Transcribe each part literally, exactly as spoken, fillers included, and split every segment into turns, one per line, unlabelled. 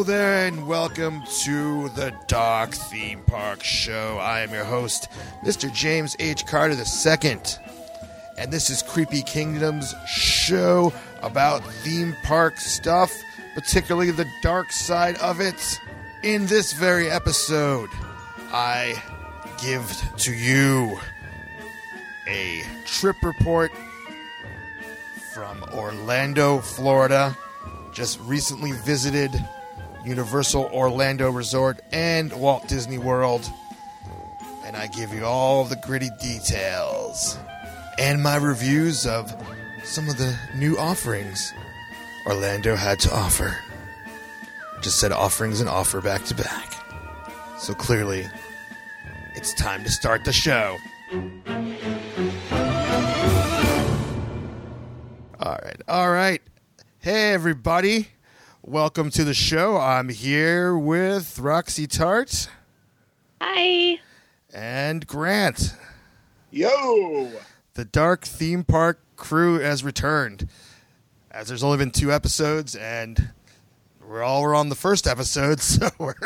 there, and welcome to the Dark Theme Park Show. I am your host, Mister James H. Carter the Second, and this is Creepy Kingdom's show about theme park stuff, particularly the dark side of it. In this very episode, I give to you a trip report from Orlando, Florida. Just recently visited Universal Orlando Resort and Walt Disney World. And I give you all the gritty details and my reviews of some of the new offerings Orlando had to offer. Just said offerings and offer back to back. So clearly, it's time to start the show. All right, all right. Hey, everybody. Welcome to the show. I'm here with Roxy Tart.
Hi.
And Grant.
Yo.
The Dark Theme Park crew has returned. As there's only been two episodes, and we're all we're on the first episode, so we're,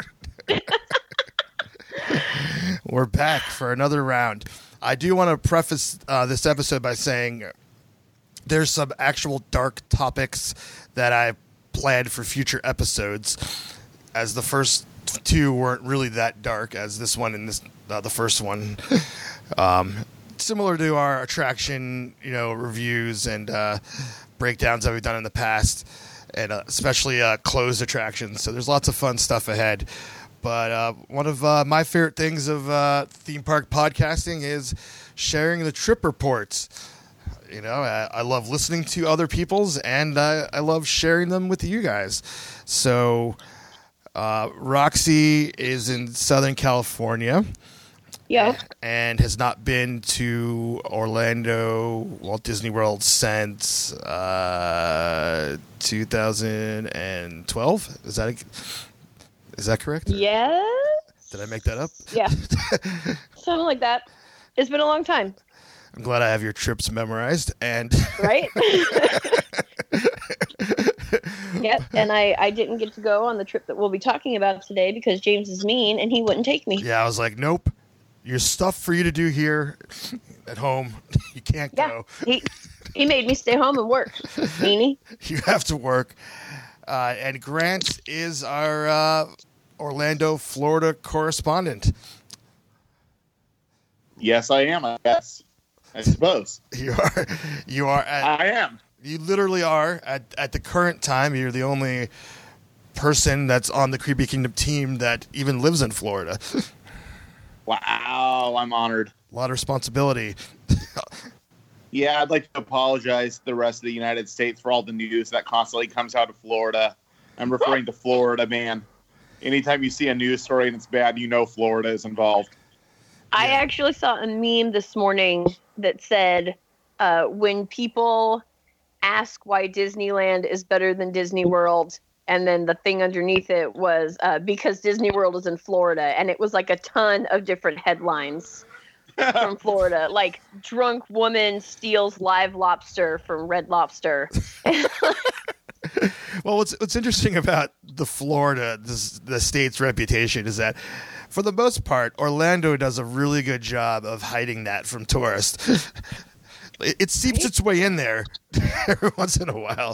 we're back for another round. I do want to preface uh, this episode by saying there's some actual dark topics that I planned for future episodes, as the first two weren't really that dark as this one and this uh, the first one. um, similar to our attraction, you know, reviews and uh, breakdowns that we've done in the past, and uh, especially uh, closed attractions. So there's lots of fun stuff ahead. But uh, one of uh, my favorite things of uh, theme park podcasting is sharing the trip reports. You know, I, I love listening to other people's, and uh, I love sharing them with you guys. So, uh, Roxy is in Southern California.
Yeah.
And has not been to Orlando, Walt Disney World since uh, two thousand twelve. Is that a, is that correct?
Yes.
Did I make that up?
Yeah. Something like that. It's been a long time.
I'm glad I have your trips memorized, and
right. Yep, and I, I didn't get to go on the trip that we'll be talking about today because James is mean and he wouldn't take me.
Yeah, I was like, nope. There's stuff for you to do here at home. You can't
yeah,
go.
he he made me stay home and work. Meanie.
You have to work. Uh, and Grant is our uh, Orlando, Florida correspondent.
Yes, I am. I guess. I suppose.
You are. You are. At,
I am.
You literally are at at the current time. You're the only person that's on the Creepy Kingdom team that even lives in Florida.
Wow, I'm honored.
A lot of responsibility.
Yeah, I'd like to apologize to the rest of the United States for all the news that constantly comes out of Florida. I'm referring to Florida, man. Anytime you see a news story and it's bad, you know Florida is involved.
I
Yeah.
actually saw a meme this morning that said, uh, when people ask why Disneyland is better than Disney World, and then the thing underneath it was uh, because Disney World is in Florida, and it was like a ton of different headlines from Florida, like drunk woman steals live lobster from Red Lobster.
Well, what's what's interesting about the Florida, this, the state's reputation, is that for the most part, Orlando does a really good job of hiding that from tourists. it, it seeps its way in there every once in a while.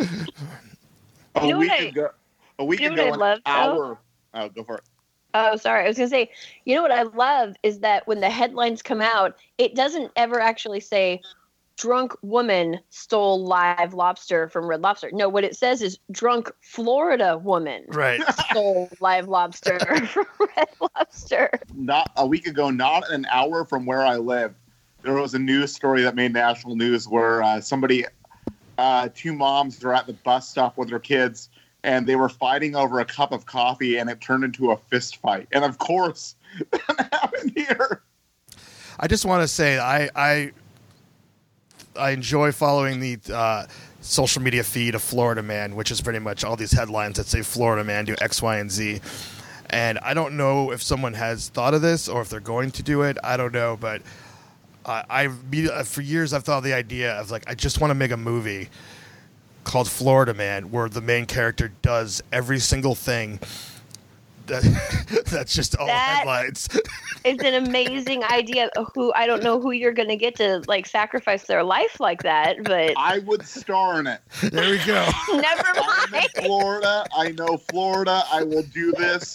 A
You know
week
what I-
ago, a week
you know what
ago,
I
an
love, though?
hour. Oh, go for it.
Oh, sorry. I was going to say, you know what I love is that when the headlines come out, it doesn't ever actually say, drunk woman stole live lobster from Red Lobster. No, what it says is drunk Florida woman
Right.
stole live lobster from Red Lobster.
Not a week ago, not an hour from where I live, there was a news story that made national news where uh, somebody, uh, two moms were at the bus stop with their kids, and they were fighting over a cup of coffee, and it turned into a fist fight. And of course, that happened here.
I just want to say I I I enjoy following the uh, social media feed of Florida Man, which is pretty much all these headlines that say Florida Man do X, Y, and Z. And I don't know if someone has thought of this or if they're going to do it. I don't know, but uh, I for years I've thought of the idea of like I just want to make a movie called Florida Man, where the main character does every single thing. That, that's just all
That-
headlines.
It's an amazing idea. Who I don't know who you're going to get to like sacrifice their life like that, but
I would star in it.
There we go.
never
I'm
mind.
in Florida. I know Florida. I will do this.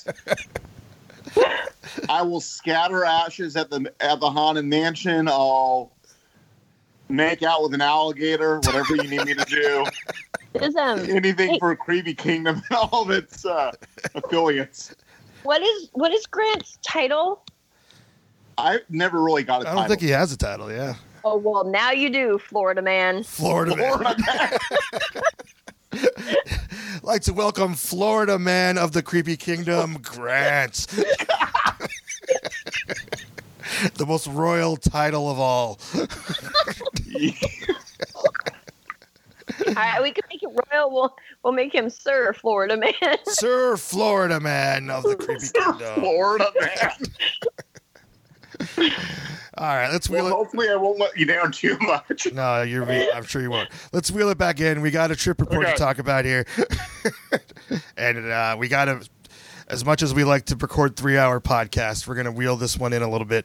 I will scatter ashes at the at the Haunted Mansion. I'll make out with an alligator. Whatever you need me to do.
Is, um,
Anything
Hey.
for Creepy Kingdom and all of its uh, affiliates.
what is what is Grant's title?
I never really got a
I
title.
don't think he has a title, yeah.
Oh well, now you do, Florida Man.
Florida Man.
Florida Man.
I'd like to welcome Florida Man of the Creepy Kingdom, Grant. The most royal title of all.
All right, we can make it royal. We'll we'll make him Sir Florida Man.
Sir Florida Man of the Creepy Kingdom.
Florida Man.
All right, let's wheel
Well,
it.
hopefully I won't let you down too much.
No, you're. I'm sure you won't. Let's wheel it back in. We got a trip report
Okay.
to talk about here, and uh, we got to. As much as we like to record three-hour podcasts, we're going to wheel this one in a little bit.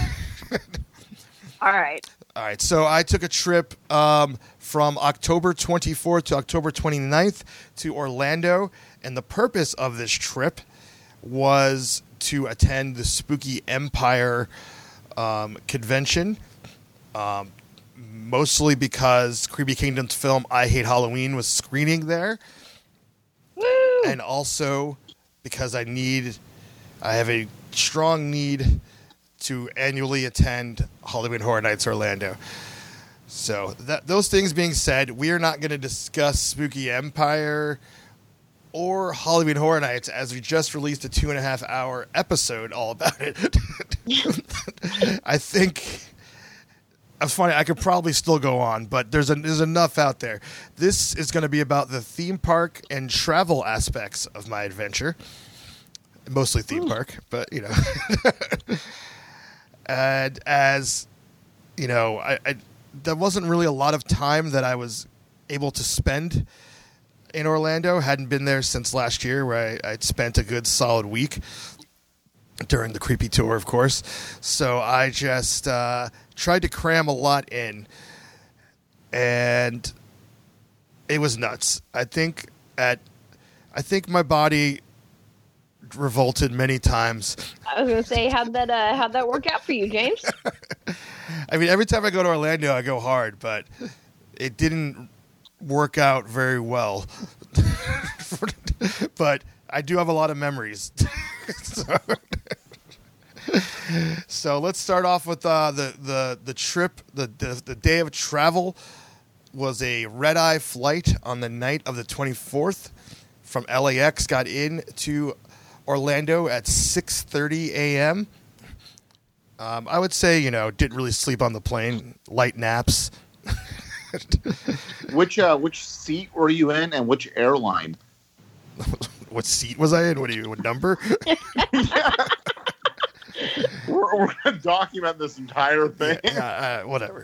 All right.
All right, so I took a trip um, from October twenty-fourth to October twenty-ninth to Orlando, and the purpose of this trip was to attend the Spooky Empire um, convention, um, mostly because Creepy Kingdom's film I Hate Halloween was screening there,
Woo!
and also because I need, I have a strong need to annually attend Halloween Horror Nights Orlando. So that those things being said, we are not going to discuss Spooky Empire or Halloween Horror Nights, as we just released a two and a half hour episode all about it. I think it's funny. I could probably still go on, but there's a, there's enough out there. This is going to be about the theme park and travel aspects of my adventure, mostly theme park, but you know. And as you know, I, I there wasn't really a lot of time that I was able to spend in Orlando. Hadn't been there since last year, where I, I'd spent a good solid week during the creepy tour, of course. So I just uh, tried to cram a lot in, and it was nuts. I think at I think my body revolted many times.
I was gonna say, how'd that uh, how'd that work out for you, James?
I mean, every time I go to Orlando, I go hard, but it didn't work out very well. But I do have a lot of memories. so, so let's start off with uh, the, the, the trip. The, the, the day of travel was a red-eye flight on the night of the twenty-fourth from L A X. Got in to Orlando at six thirty a.m. Um, I would say, you know, didn't really sleep on the plane. Light naps.
Which uh, which seat were you in, and which airline?
What seat was I in? What do you? What number?
We're, we're going to document this entire thing.
Yeah, uh, whatever.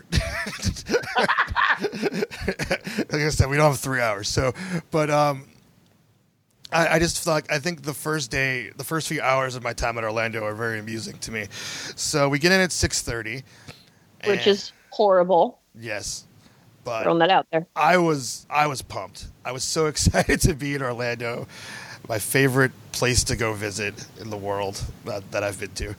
Like I said, we don't have three hours. So, but um, I, I just feel like I think the first day, the first few hours of my time at Orlando are very amusing to me. So we get in at six thirty,
Which is horrible.
yes, but
Throwing that out there.
I was I was pumped. I was so excited to be in Orlando, my favorite place to go visit in the world that, that I've been to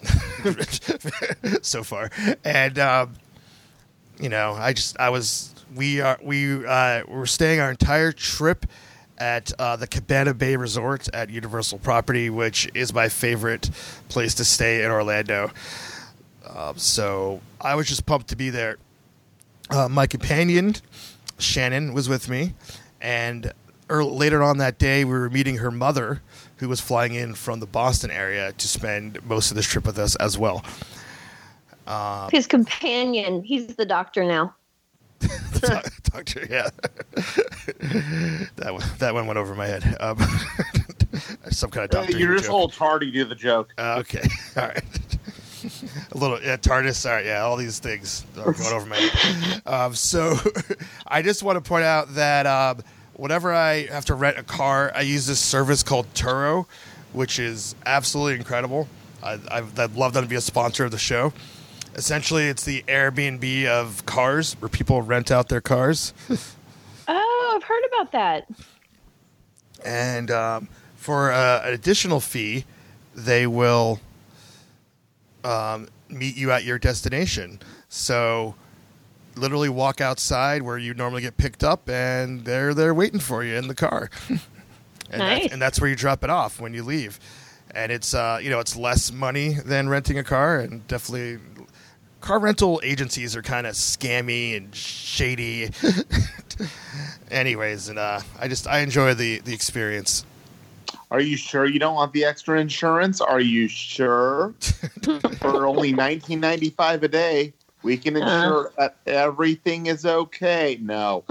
so far. And um, you know, I just I was we are we uh, were staying our entire trip at uh, the Cabana Bay Resort at Universal Property, which is my favorite place to stay in Orlando. Um, so I was just pumped to be there. Uh, my companion, Shannon, was with me, and early, later on that day, we were meeting her mother, who was flying in from the Boston area to spend most of this trip with us as well. Uh,
His companion, he's the doctor now.
Doctor, yeah, that one, that one went over my head. Um, some kind of
Uh,
doctor.
You're just
joke.
a little tardy to do the joke.
Uh, okay, all right. a little yeah, TARDIS. Sorry, yeah, all these things are going over my head. Um, so I just want to point out that um, whenever I have to rent a car, I use this service called Turo, which is absolutely incredible. I, I've, I'd love them to be a sponsor of the show. Essentially, it's the Airbnb of cars, where people rent out their cars.
Oh, I've heard about that.
And um, for uh, an additional fee, they will um, meet you at your destination. So literally walk outside where you normally get picked up, and they're there waiting for you in the car. and,
nice.
that's, and that's where you drop it off when you leave. And it's uh, you know it's less money than renting a car, and definitely car rental agencies are kind of scammy and shady. Anyways, and uh, I just I enjoy the the experience.
Are you sure you don't want the extra insurance? Are you sure? For only nineteen ninety-five a day, we can ensure uh. that everything is okay. No.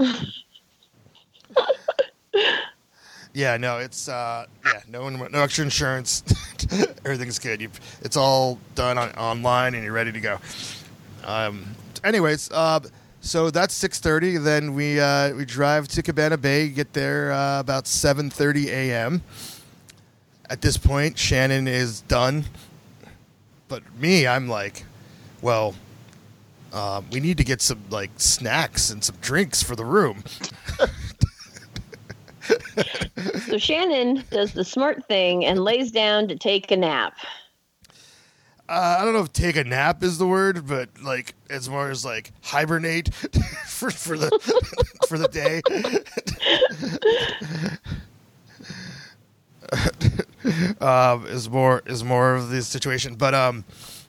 Yeah, no, it's uh, yeah, no no extra insurance. Everything's good. You, it's all done on, online, and you're ready to go. Um, anyways, uh, so that's six thirty. Then we uh, we drive to Cabana Bay. Get there uh, about seven thirty a.m. At this point, Shannon is done, but me, I'm like, well, uh, we need to get some like snacks and some drinks for the room.
So Shannon does the smart thing and lays down to take a nap.
Uh, I don't know if take a nap is the word, but like as more as like hibernate for for the for the day. um, is more is more of the situation, but um,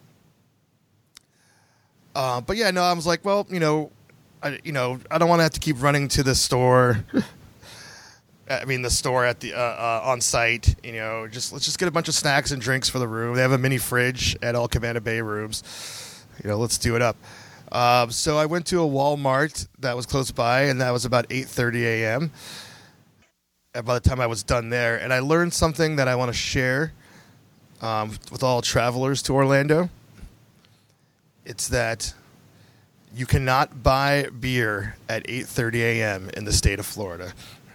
uh, but yeah, no, I was like, well, you know, I you know I don't want to have to keep running to the store. I mean, the store at the uh, uh, on site. You know, just let's just get a bunch of snacks and drinks for the room. They have a mini fridge at all Cabana Bay rooms. You know, let's do it up. Um, so I went to a Walmart that was close by, and that was about eight thirty a.m. And by the time I was done there, and I learned something that I want to share um, with all travelers to Orlando. It's that you cannot buy beer at eight thirty a.m. in the state of Florida.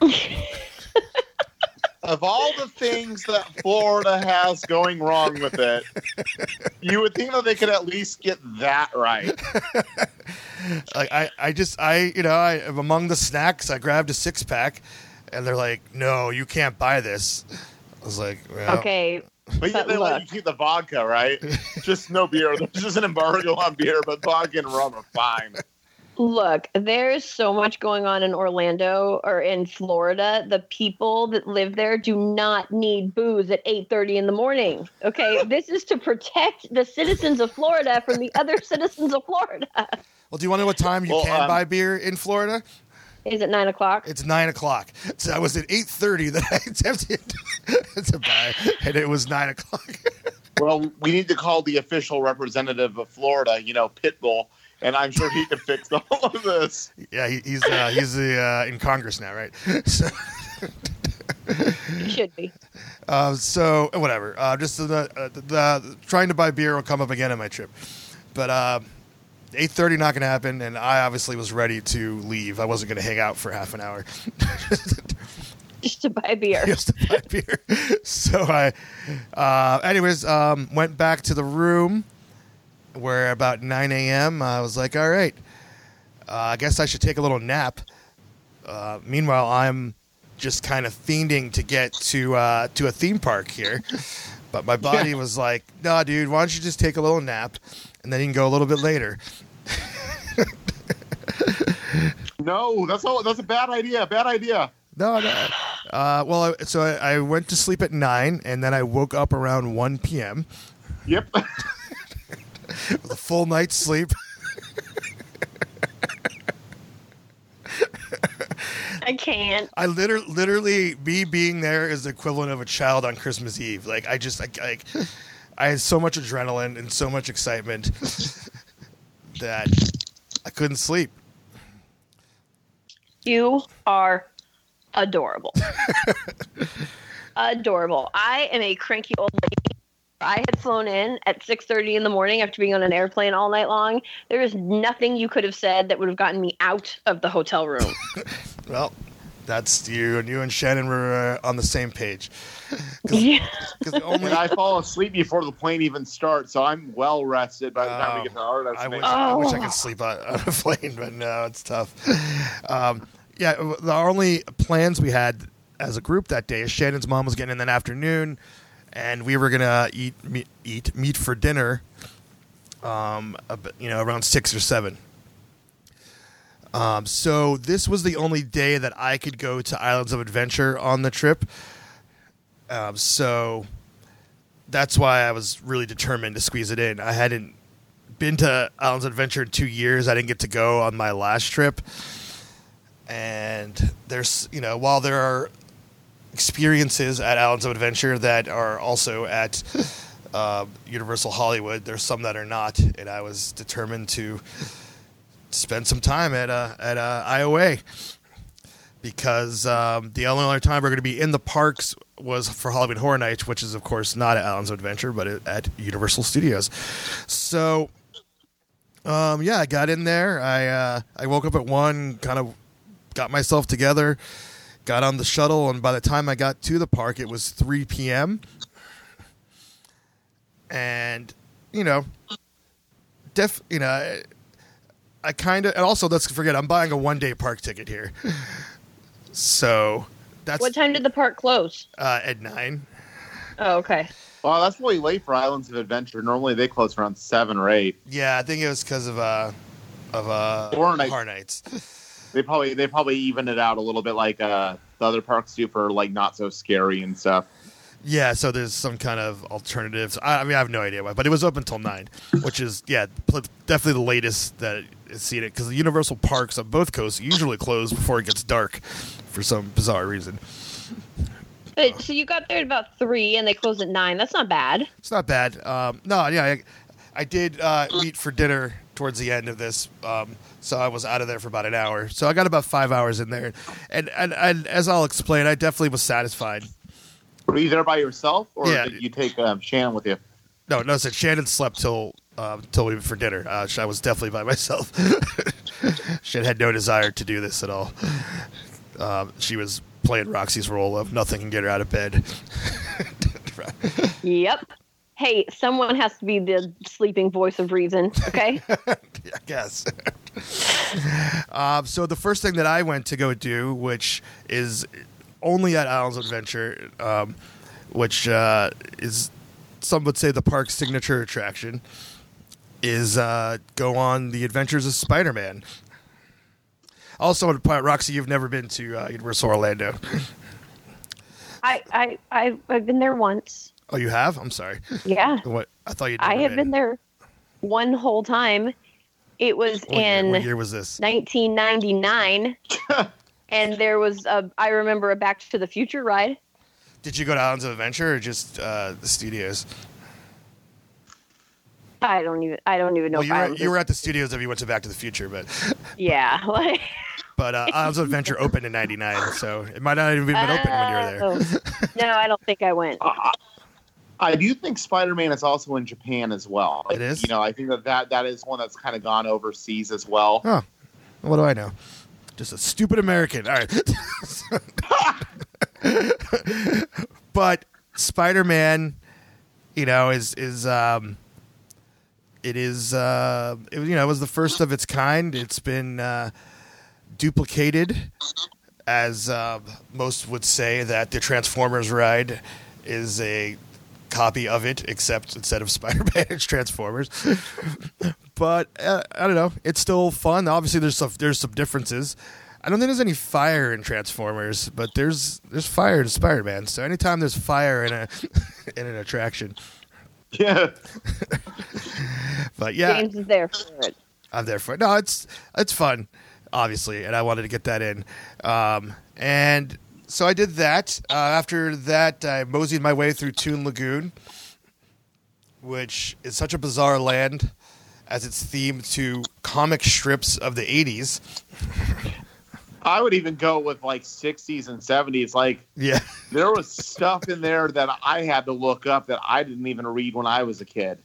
Of all the things that Florida has going wrong with it, you would think that they could at least get that right.
Like I, I just, I, you know, I among the snacks, I grabbed a six pack, and they're like, "No, you can't buy this." I was like, well,
"Okay."
But yeah, they
look.
let you keep the vodka, right? Just no beer. There's just an embargo on beer, but vodka and rum are fine.
Look, there's so much going on in Orlando or in Florida. The people that live there do not need booze at eight thirty in the morning. Okay, this is to protect the citizens of Florida from the other citizens of Florida.
Well, do you want to know what time you
well,
can
um,
buy beer in Florida?
Is it nine o'clock?
It's nine o'clock. So I was at eight thirty that I attempted to buy, and it was nine o'clock.
Well, we need to call the official representative of Florida, you know, Pitbull. And I'm sure he could fix all of this.
Yeah, he, he's uh, he's the, uh, in Congress now, right? So,
He should be.
uh, so whatever. Uh, just the, uh, the, the trying to buy beer will come up again on my trip, but uh, eight thirty not going to happen. And I obviously was ready to leave. I wasn't going to hang out for half an hour.
Just to buy beer.
Just to buy beer. So I, uh, anyways, um, went back to the room. Where about nine a.m. I was like, all right, uh, I guess I should take a little nap. Uh, meanwhile, I'm just kind of fiending to get to uh, to a theme park here. But my body was like, no, dude, why don't you just take a little nap, and then you can go a little bit later.
No, that's all, that's a bad idea. Bad idea.
No, no. Uh, well, I, so I, I went to sleep at nine, and then I woke up around one p.m.
Yep.
With a full night's sleep.
I can't.
I literally, literally, me being there is the equivalent of a child on Christmas Eve. Like I just, like, like I had so much adrenaline and so much excitement that I couldn't sleep.
You are adorable. Adorable. I am a cranky old lady I had flown in at six thirty in the morning after being on an airplane all night long. There is nothing you could have said that would have gotten me out of the hotel room.
Well, that's you, and you and Shannon were uh, on the same page. Cause,
yeah.
Cause only,
And I fall asleep before the plane even starts, so I'm well rested by the time we get to our
I
destination.
wish, I wish I
Oh.
could sleep on, on a plane, but no, it's tough. Um, yeah, the only plans we had as a group that day is Shannon's mom was getting in that afternoon, and we were gonna eat meet, eat meat for dinner. Um, a bit- you know, around six or seven. Um, so this was the only day that I could go to Islands of Adventure on the trip. Um, so that's why I was really determined to squeeze it in. I hadn't been to Islands of Adventure in two years. I didn't get to go on my last trip. And there's, you know, while there are experiences at Islands of Adventure that are also at uh, Universal Hollywood, there's some that are not. And I was determined to spend some time at uh, at uh, I O A because um, the only other time we're going to be in the parks was for Halloween Horror Nights, which is, of course, not at Islands of Adventure, but at Universal Studios. So, um, yeah, I got in there. I uh, I woke up at one, kind of got myself together, got on the shuttle, and by the time I got to the park, it was three p.m. And, you know, def, you know, I, I kind of, and also let's forget, I'm buying a one-day park ticket here. So that's
What time did the park close?
uh, at nine.
Oh, okay.
Well, that's really late for Islands of Adventure. Normally they close around seven or eight.
Yeah, I think it was because of uh of uh
Horror Nights.
Horror Nights.
They probably they probably even it out a little bit like uh, the other parks do for like not so scary and stuff.
Yeah, so there's some kind of alternatives. I, I mean, I have no idea why, but it was open until nine, which is yeah, pl- definitely the latest that it's seen it because the Universal parks on both coasts usually close before it gets dark for some bizarre reason.
But so you got there at about three, and they closed at nine. That's not bad.
It's not bad. Um, no, yeah, I, I did uh, meet for dinner towards the end of this, um, so I was out of there for about an hour. So I got about five hours in there, and and, and as I'll explain, I definitely was satisfied.
Were you there by yourself, or
Yeah.
did you take um, Shannon with you?
No, no, so Shannon slept till um, till we went for dinner. Uh, I was definitely by myself. She had no desire to do this at all. Um, she was playing Roxy's role of nothing can get her out of bed.
Yep. Hey, someone has to be the sleeping voice of reason, okay?
I guess. um, so the first thing that I went to go do, which is only at Islands of Adventure, um, which uh, is some would say the park's signature attraction, is uh, go on the Adventures of Spider-Man. Also, Roxy, you've never been to uh, Universal Orlando.
I, I, I, I've been there once.
Oh, you have? I'm sorry.
Yeah.
What? I thought you'd
I
never
have been there one whole time. It was
What year,
in
what year was this?
nineteen ninety-nine. And there was a, I remember a Back to the Future ride.
Did you go to Islands of Adventure or just uh, the studios?
I don't even, I don't even know.
Well,
if
you
I
were,
was-
you were at the studios if you went to Back to the Future, but
Yeah. Like,
but uh, Islands of Adventure opened in ninety-nine, so it might not even have been open when you were there.
oh. No, I don't think I went.
Uh, I do think Spider-Man is also in Japan as well.
It is?
You know, I think that that, that is one that's kind of gone overseas as well.
Oh, what do I know? Just a stupid American. All right. But Spider-Man, you know, is is um, it is uh, it, you know, it was the first of its kind. It's been uh, duplicated, as uh, most would say that the Transformers ride is a copy of it, except instead of Spider-Man, it's Transformers. But uh, I don't know. It's still fun. Obviously, there's some there's some differences. I don't think there's any fire in Transformers, but there's there's fire in Spider-Man. So anytime there's fire in a in an attraction,
Yeah.
but yeah,
James is there for it.
I'm there for it. No, it's it's fun, obviously, and I wanted to get that in. Um, and so I did that. Uh, after that, I moseyed my way through Toon Lagoon, which is such a bizarre land, as it's themed to comic strips of the eighties.
I would even go with like sixties and seventies. Like,
Yeah.
there was stuff in there that I had to look up that I didn't even read when I was a kid.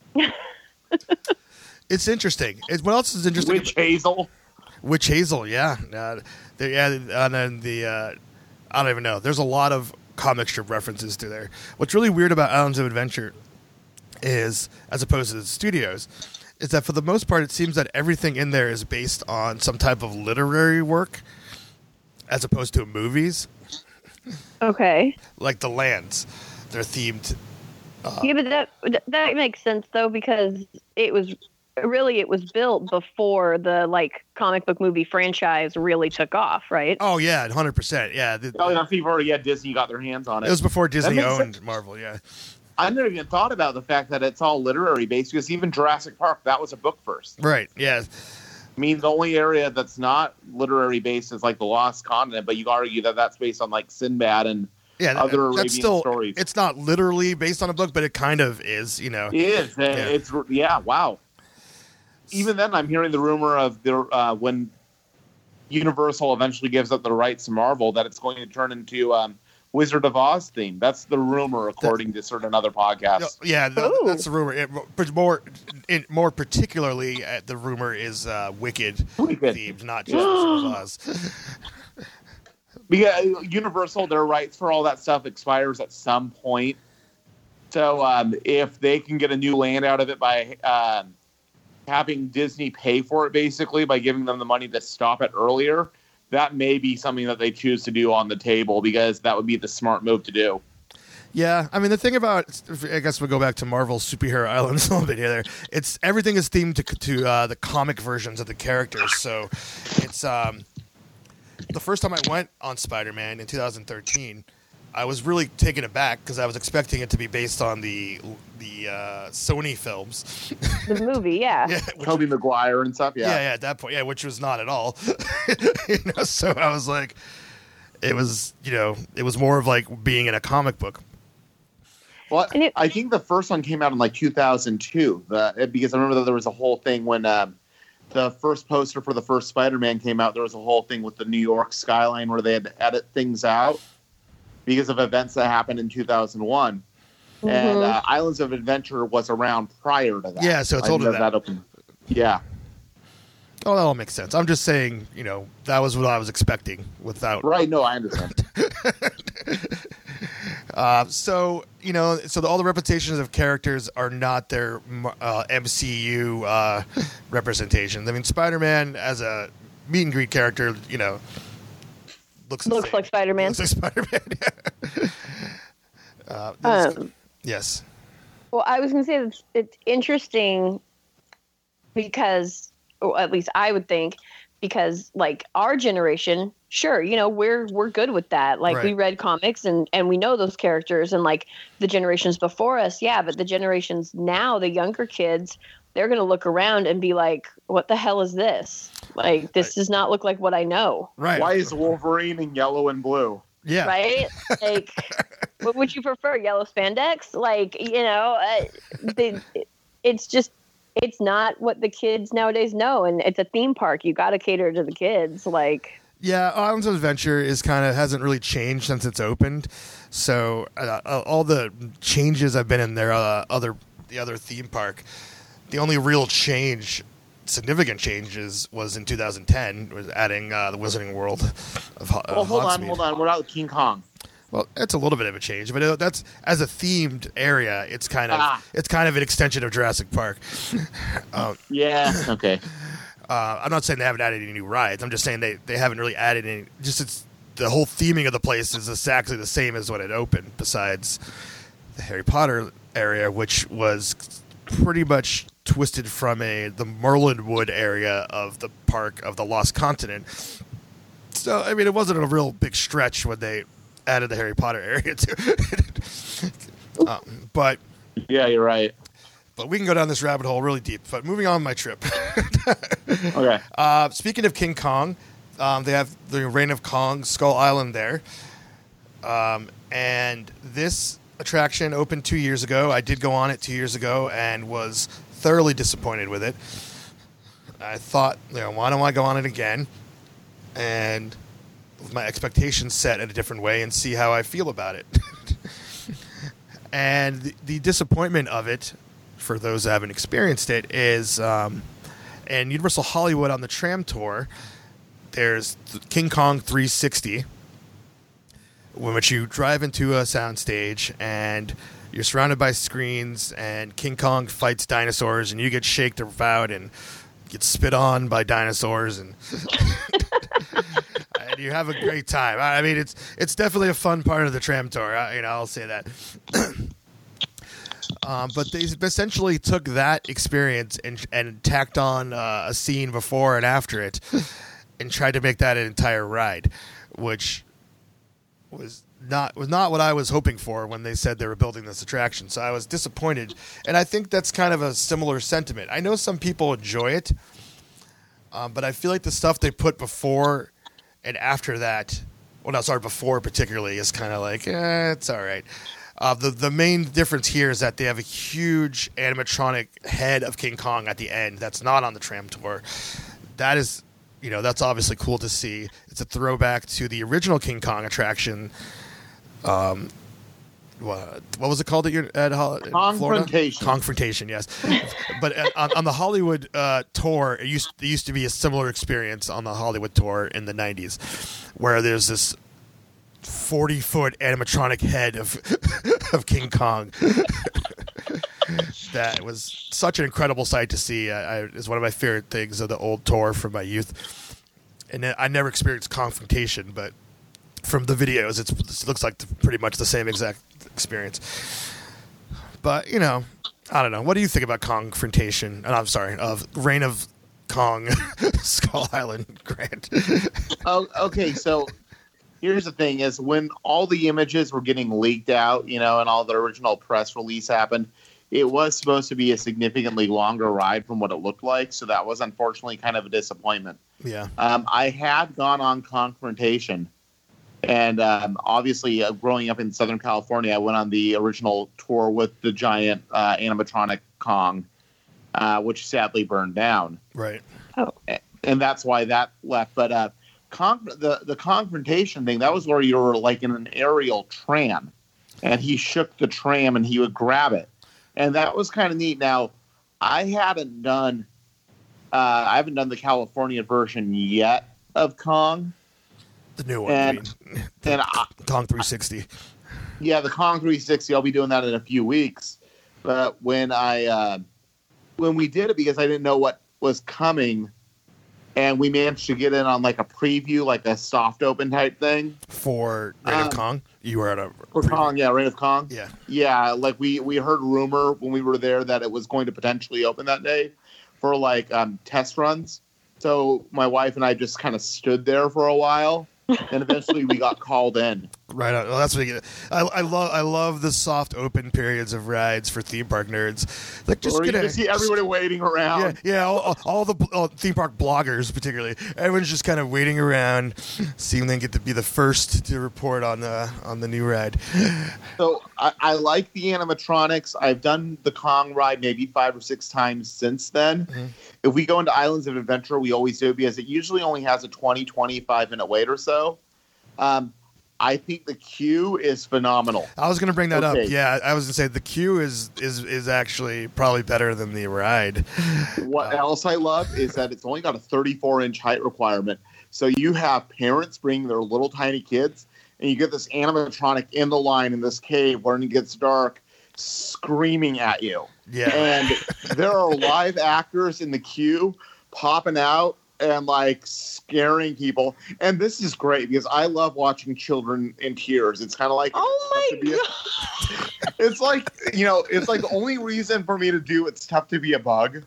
It's interesting. It, what else is interesting?
Witch Hazel.
Witch Hazel, yeah. Uh, the, yeah, and then the, uh, I don't even know. There's a lot of comic strip references to there. What's really weird about Islands of Adventure is, as opposed to the studios, is that for the most part, it seems that everything in there is based on some type of literary work as opposed to movies.
Okay.
Like the lands, they're themed. Uh,
Yeah, but that that makes sense though, because it was really it was built before the like comic book movie franchise really took off, right?
oh, yeah, one hundred percent. Yeah. The,
Oh, yeah, before yeah, Disney got their hands on it.
it was before Disney
makes
owned
sense.
Marvel, yeah.
I never even thought about the fact that it's all literary based, because even Jurassic Park, that was a book first.
Right, yeah.
I mean, the only area that's not literary based is like the Lost Continent, but you could argue that that's based on like Sinbad and
Yeah, that-
other Arabian
that's still,
stories.
it's not literally based on a book, but it kind of is, you know.
It is.
Yeah.
It's yeah. Wow. Even then, I'm hearing the rumor of the uh, when Universal eventually gives up the rights to Marvel, that it's going to turn into um, Wizard of Oz theme. That's the rumor, according to certain other podcasts.
Yeah, th-
Ooh.
that's the rumor. It, but more, in, more particularly, uh, the rumor is uh, Wicked,
Wicked.
themed, not just Wizard of Oz.
Because Universal, their rights for all that stuff expires at some point. So um, if they can get a new land out of it by um, having Disney pay for it, basically, by giving them the money to stop it earlier, that may be something that they choose to do on the table, because that would be the smart move to do.
Yeah, I mean, the thing about, I guess we'll go back to Marvel Superhero Islands a little bit here. It's everything is themed to, to uh, the comic versions of the characters. So it's um, the first time I went on Spider-Man in two thousand thirteen, I was really taken aback because I was expecting it to be based on the the uh, Sony films.
The movie, yeah.
yeah, which,
Tobey Maguire and stuff,
yeah,
yeah.
yeah, at that point, yeah, which was not at all. you know, so I was like, it was, you know, it was more of like being in a comic book.
Well,
And it-
I think the first one came out in like two thousand two, the, because I remember that there was a whole thing when um, the first poster for the first Spider-Man came out. There was a whole thing with the New York skyline where they had to edit things out because of events that happened in two thousand one.
Mhm.
And uh, Islands of Adventure was around prior to that.
Yeah, so it's
I
older
know
than that.
opened. Yeah.
Oh, that all makes sense. I'm just saying, you know, that was what I was expecting without.
Right. No, I understand.
Uh, so, you know, so the, all the representations of characters are not their uh, M C U uh, representations. I mean, Spider-Man as a meet and greet character, you know, looks the
Looks
same.
like Spider-Man.
Looks like Spider-Man. yeah. uh, this is-
Um,
yes.
Well, I was going to say it's, it's interesting because, or at least I would think, because like our generation, sure, you know, we're we're good with that. Like we
Right.
read comics and and we know those characters, and like the generations before us, yeah, but the generations now, the younger kids, they're going to look around and be like, "What the hell is this? Like this does not look like what I know."
Right.
Why is Wolverine in yellow and blue?
Yeah.
Right? Like, what would you prefer? Yellow spandex? Like, you know, uh, they, it's just, it's not what the kids nowadays know. And it's a theme park. You got to cater to the kids. Like,
Yeah, Islands of Adventure is kind of hasn't really changed since it's opened. So uh, uh, all the changes have been in their uh, other the other theme park. The only real change, significant changes, was in two thousand ten, was adding uh, the Wizarding World of Ho-
Well,
uh,
hold on,
Hogsmeade.
hold on. What about King Kong?
Well, that's a little bit of a change, but it, that's as a themed area. It's kind of
Ah.
it's kind of an extension of Jurassic Park. um,
Yeah. Okay.
Uh, I'm not saying they haven't added any new rides. I'm just saying they, they haven't really added any. Just it's the whole theming of the place is exactly the same as when it opened. Besides the Harry Potter area, which was pretty much twisted from a the Merlinwood area of the park of the Lost Continent. So I mean, it wasn't a real big stretch when they added the Harry Potter area to it. um, but
Yeah, you're right.
but we can go down this rabbit hole really deep. But moving on my trip.
Okay.
Uh, speaking of King Kong, um, they have the Reign of Kong, Skull Island there. Um, and this attraction opened two years ago. I did go on it two years ago and was thoroughly disappointed with it. I thought, you know, why don't I go on it again? and with my expectations set in a different way and see how I feel about it. And the, the disappointment of it, for those who haven't experienced it, is um, in Universal Hollywood on the tram tour, there's King Kong three sixty, in which you drive into a soundstage and you're surrounded by screens, and King Kong fights dinosaurs, and you get shaked about and get spit on by dinosaurs, and and you have a great time. I mean, it's it's definitely a fun part of the tram tour. I, you know, I'll say that. um, but they essentially took that experience and and tacked on uh, a scene before and after it, and tried to make that an entire ride, which was not was not what I was hoping for when they said they were building this attraction. So I was disappointed, and I think that's kind of a similar sentiment. I know some people enjoy it, um, but I feel like the stuff they put before and after that, well, no, sorry, before particularly, is kind of like, eh, it's all right. Uh, the the main difference here is that they have a huge animatronic head of King Kong at the end that's not on the tram tour. That is, you know, that's obviously cool to see. It's a throwback to the original King Kong attraction. Um, what, what was it called at, your, at Florida?
Confrontation.
Confrontation, yes. But at, on, on the Hollywood uh, tour, it used, it used to be a similar experience on the Hollywood tour in the nineties, where there's this forty-foot animatronic head of of King Kong. That was such an incredible sight to see. I, I, it's one of my favorite things of the old tour from my youth. And I never experienced Confrontation, but from the videos, it's, it looks like the, pretty much the same exact experience. But, you know, I don't know. What do you think about Confrontation? And I'm sorry, of Reign of Kong, Skull Island, Grant.
Oh, okay, so here's the thing: is when all the images were getting leaked out, you know, and all the original press release happened, it was supposed to be a significantly longer ride from what it looked like. So that was unfortunately kind of a disappointment.
Yeah.
Um, I had gone on Confrontation, and um, obviously, uh, growing up in Southern California, I went on the original tour with the giant uh, animatronic Kong, uh, which sadly burned down.
Right.
Oh.
And that's why that left. But uh, con- the the Confrontation thing, that was where you were like in an aerial tram, and he shook the tram and he would grab it, and that was kind of neat. Now, I haven't done, uh, I haven't done the California version yet of Kong.
The new one.
And,
I mean,
and I,
Kong three sixty.
Yeah, the Kong three sixty. I'll be doing that in a few weeks. But when I uh, when we did it, because I didn't know what was coming, and we managed to get in on like a preview, like a soft open type thing
For Reign
Um,
of Kong? You were at a...
for Kong. Yeah, Reign of Kong.
Yeah.
Yeah, like we we heard rumor when we were there that it was going to potentially open that day for like um, test runs. So my wife and I just kind of stood there for a while, and eventually we got called in.
Right on. Well, that's what you get. I, I love I love the soft open periods of rides for theme park nerds. Like just
Or you
get
just see everybody waiting around.
Yeah, yeah. All, all, all the all theme park bloggers, particularly, everyone's just kind of waiting around, seeing they get to be the first to report on the on the new ride.
So I, I like the animatronics. I've done the Kong ride maybe five or six times since then.
Mm-hmm.
If we go into Islands of Adventure, we always do, because it usually only has a twenty, twenty-five minute wait or so. Um, I think the queue is phenomenal.
I was going to bring that
Okay.
up. Yeah, I was going to say the queue is is is actually probably better than the ride.
What
Uh,
else I love is that it's only got a thirty-four inch height requirement. So you have parents bringing their little tiny kids, and you get this animatronic in the line in this cave when it gets dark, screaming at you.
Yeah.
And there are live actors in the queue popping out and like scaring people. And this is great because I love watching children in tears. It's kind of like,
Oh
it's tough to
my
be a-
god!
it's like, you know, it's like the only reason for me to do It's Tough to Be a Bug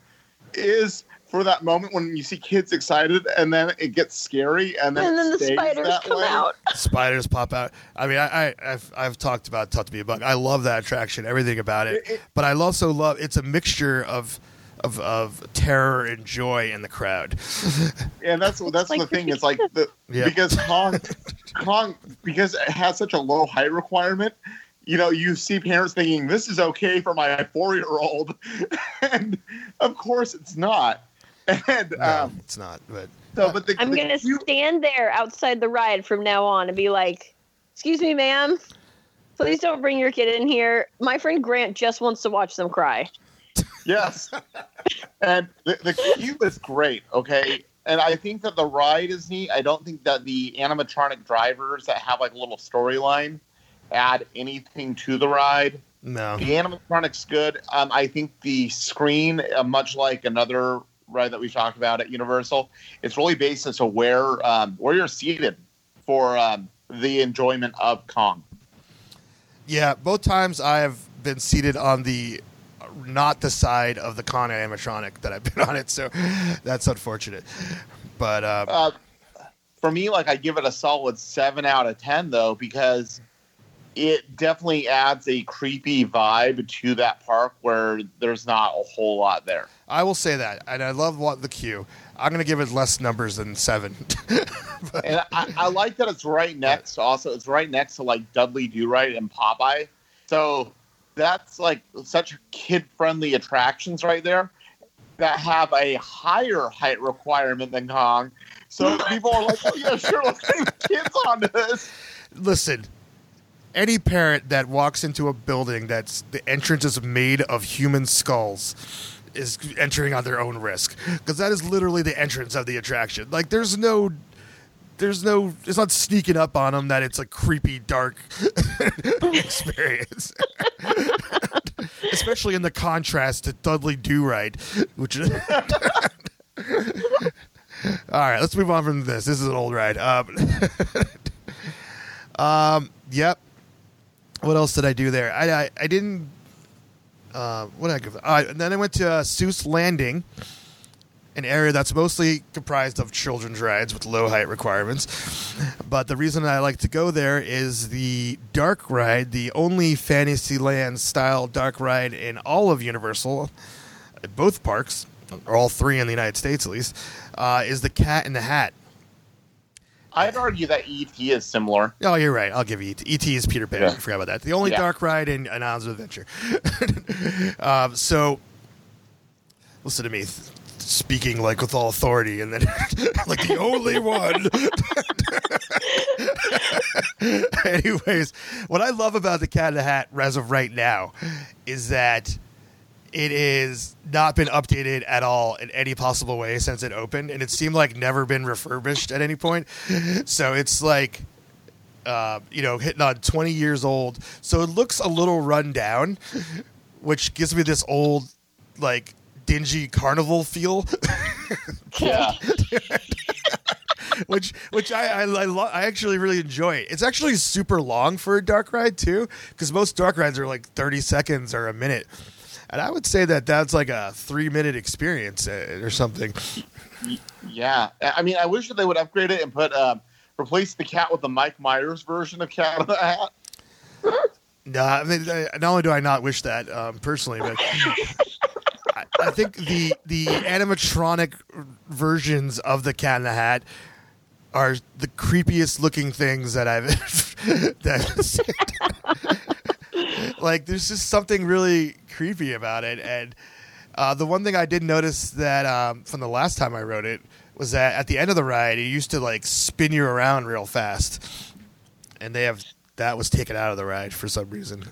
is for that moment when you see kids excited and then it gets scary and then,
And then
it
the
stays
spiders
that
come
way.
out.
Spiders pop out. I mean, I, I, I've I've talked about Tough to Be a Bug. I love that attraction, everything about it.
It- it-
But I also love it's a mixture of of of terror and joy in the crowd.
And that's that's
like
the thing. It's like the
Yeah.
because Kong, Kong, because it has such a low height requirement. You know, you see parents thinking this is okay for my four-year-old, and of course it's not. And
No,
um,
it's not. But
So, but the,
I'm
the
gonna
cute-
stand there outside the ride from now on and be like, "Excuse me, ma'am. Please don't bring your kid in here. My friend Grant just wants to watch them cry."
Yes. And the, the cube is great, okay? And I think that the ride is neat. I don't think that the animatronic drivers that have like a little storyline add anything to the ride.
No.
The animatronic's good. Um, I think the screen, uh, much like another ride that we talked about at Universal, it's really based as to where um, where you're seated for um, the enjoyment of Kong.
Yeah, both times I have been seated on the not the side of the Kong animatronic that I've been on it, so that's unfortunate. But uh,
uh, for me, like I give it a solid seven out of ten, though, because it definitely adds a creepy vibe to that park where there's not a whole lot there.
I will say that, and I love what the queue. I'm going to give it less numbers than seven. But,
And I, I like that it's right next. Also, it's right next to like Dudley Do-Right and Popeye, so that's like such kid-friendly attractions right there that have a higher height requirement than Kong. So people are like, "Oh yeah, sure, let's bring the kids on this."
listen, any parent that walks into a building that's the entrance is made of human skulls is entering on their own risk, because that is literally the entrance of the attraction. Like, there's no, there's no, it's not sneaking up on them that it's a creepy, dark experience. Especially in the contrast to Dudley Do-Right, which is. All right, let's move on from this. This is an old ride. Um, um yep. What else did I do there? I I, I didn't. Uh, what did I give? Uh, and then I went to uh, Seuss Landing, an area that's mostly comprised of children's rides with low height requirements. But the reason I like to go there is the dark ride, the only Fantasyland style dark ride in all of Universal, at both parks, or all three in the United States at least, uh, is the Cat in the Hat.
I'd argue that E T is similar.
Oh, you're right. I'll give you E T. E T is Peter Pan.
Yeah.
I forgot about that. The only
Yeah.
dark ride in an Islands of Adventure. um, so, listen to me. Th- speaking like with all authority, and then like the only one. Anyways, what I love about the Cat in the Hat as of right now is that it is not been updated at all in any possible way since it opened, and it seemed like never been refurbished at any point. So it's like, uh, you know, hitting on twenty years old. So it looks a little run down, which gives me this old, like, dingy carnival feel.
Yeah.
which which I I, I, lo- I actually really enjoy. It's actually super long for a dark ride too, because most dark rides are like thirty seconds or a minute, and I would say that that's like a three minute experience uh, or something.
Yeah. I mean, I wish that they would upgrade it and put um, replace the cat with the Mike Myers version of Cat in the Hat.
No, I mean, I- not only do I not wish that um, personally, but I, I think the the animatronic versions of the Cat in the Hat are the creepiest looking things that I've that I've seen. Like, there's just something really creepy about it. And uh, the one thing I did notice that um, from the last time I rode it was that at the end of the ride, it used to like spin you around real fast, and they have that was taken out of the ride for some reason.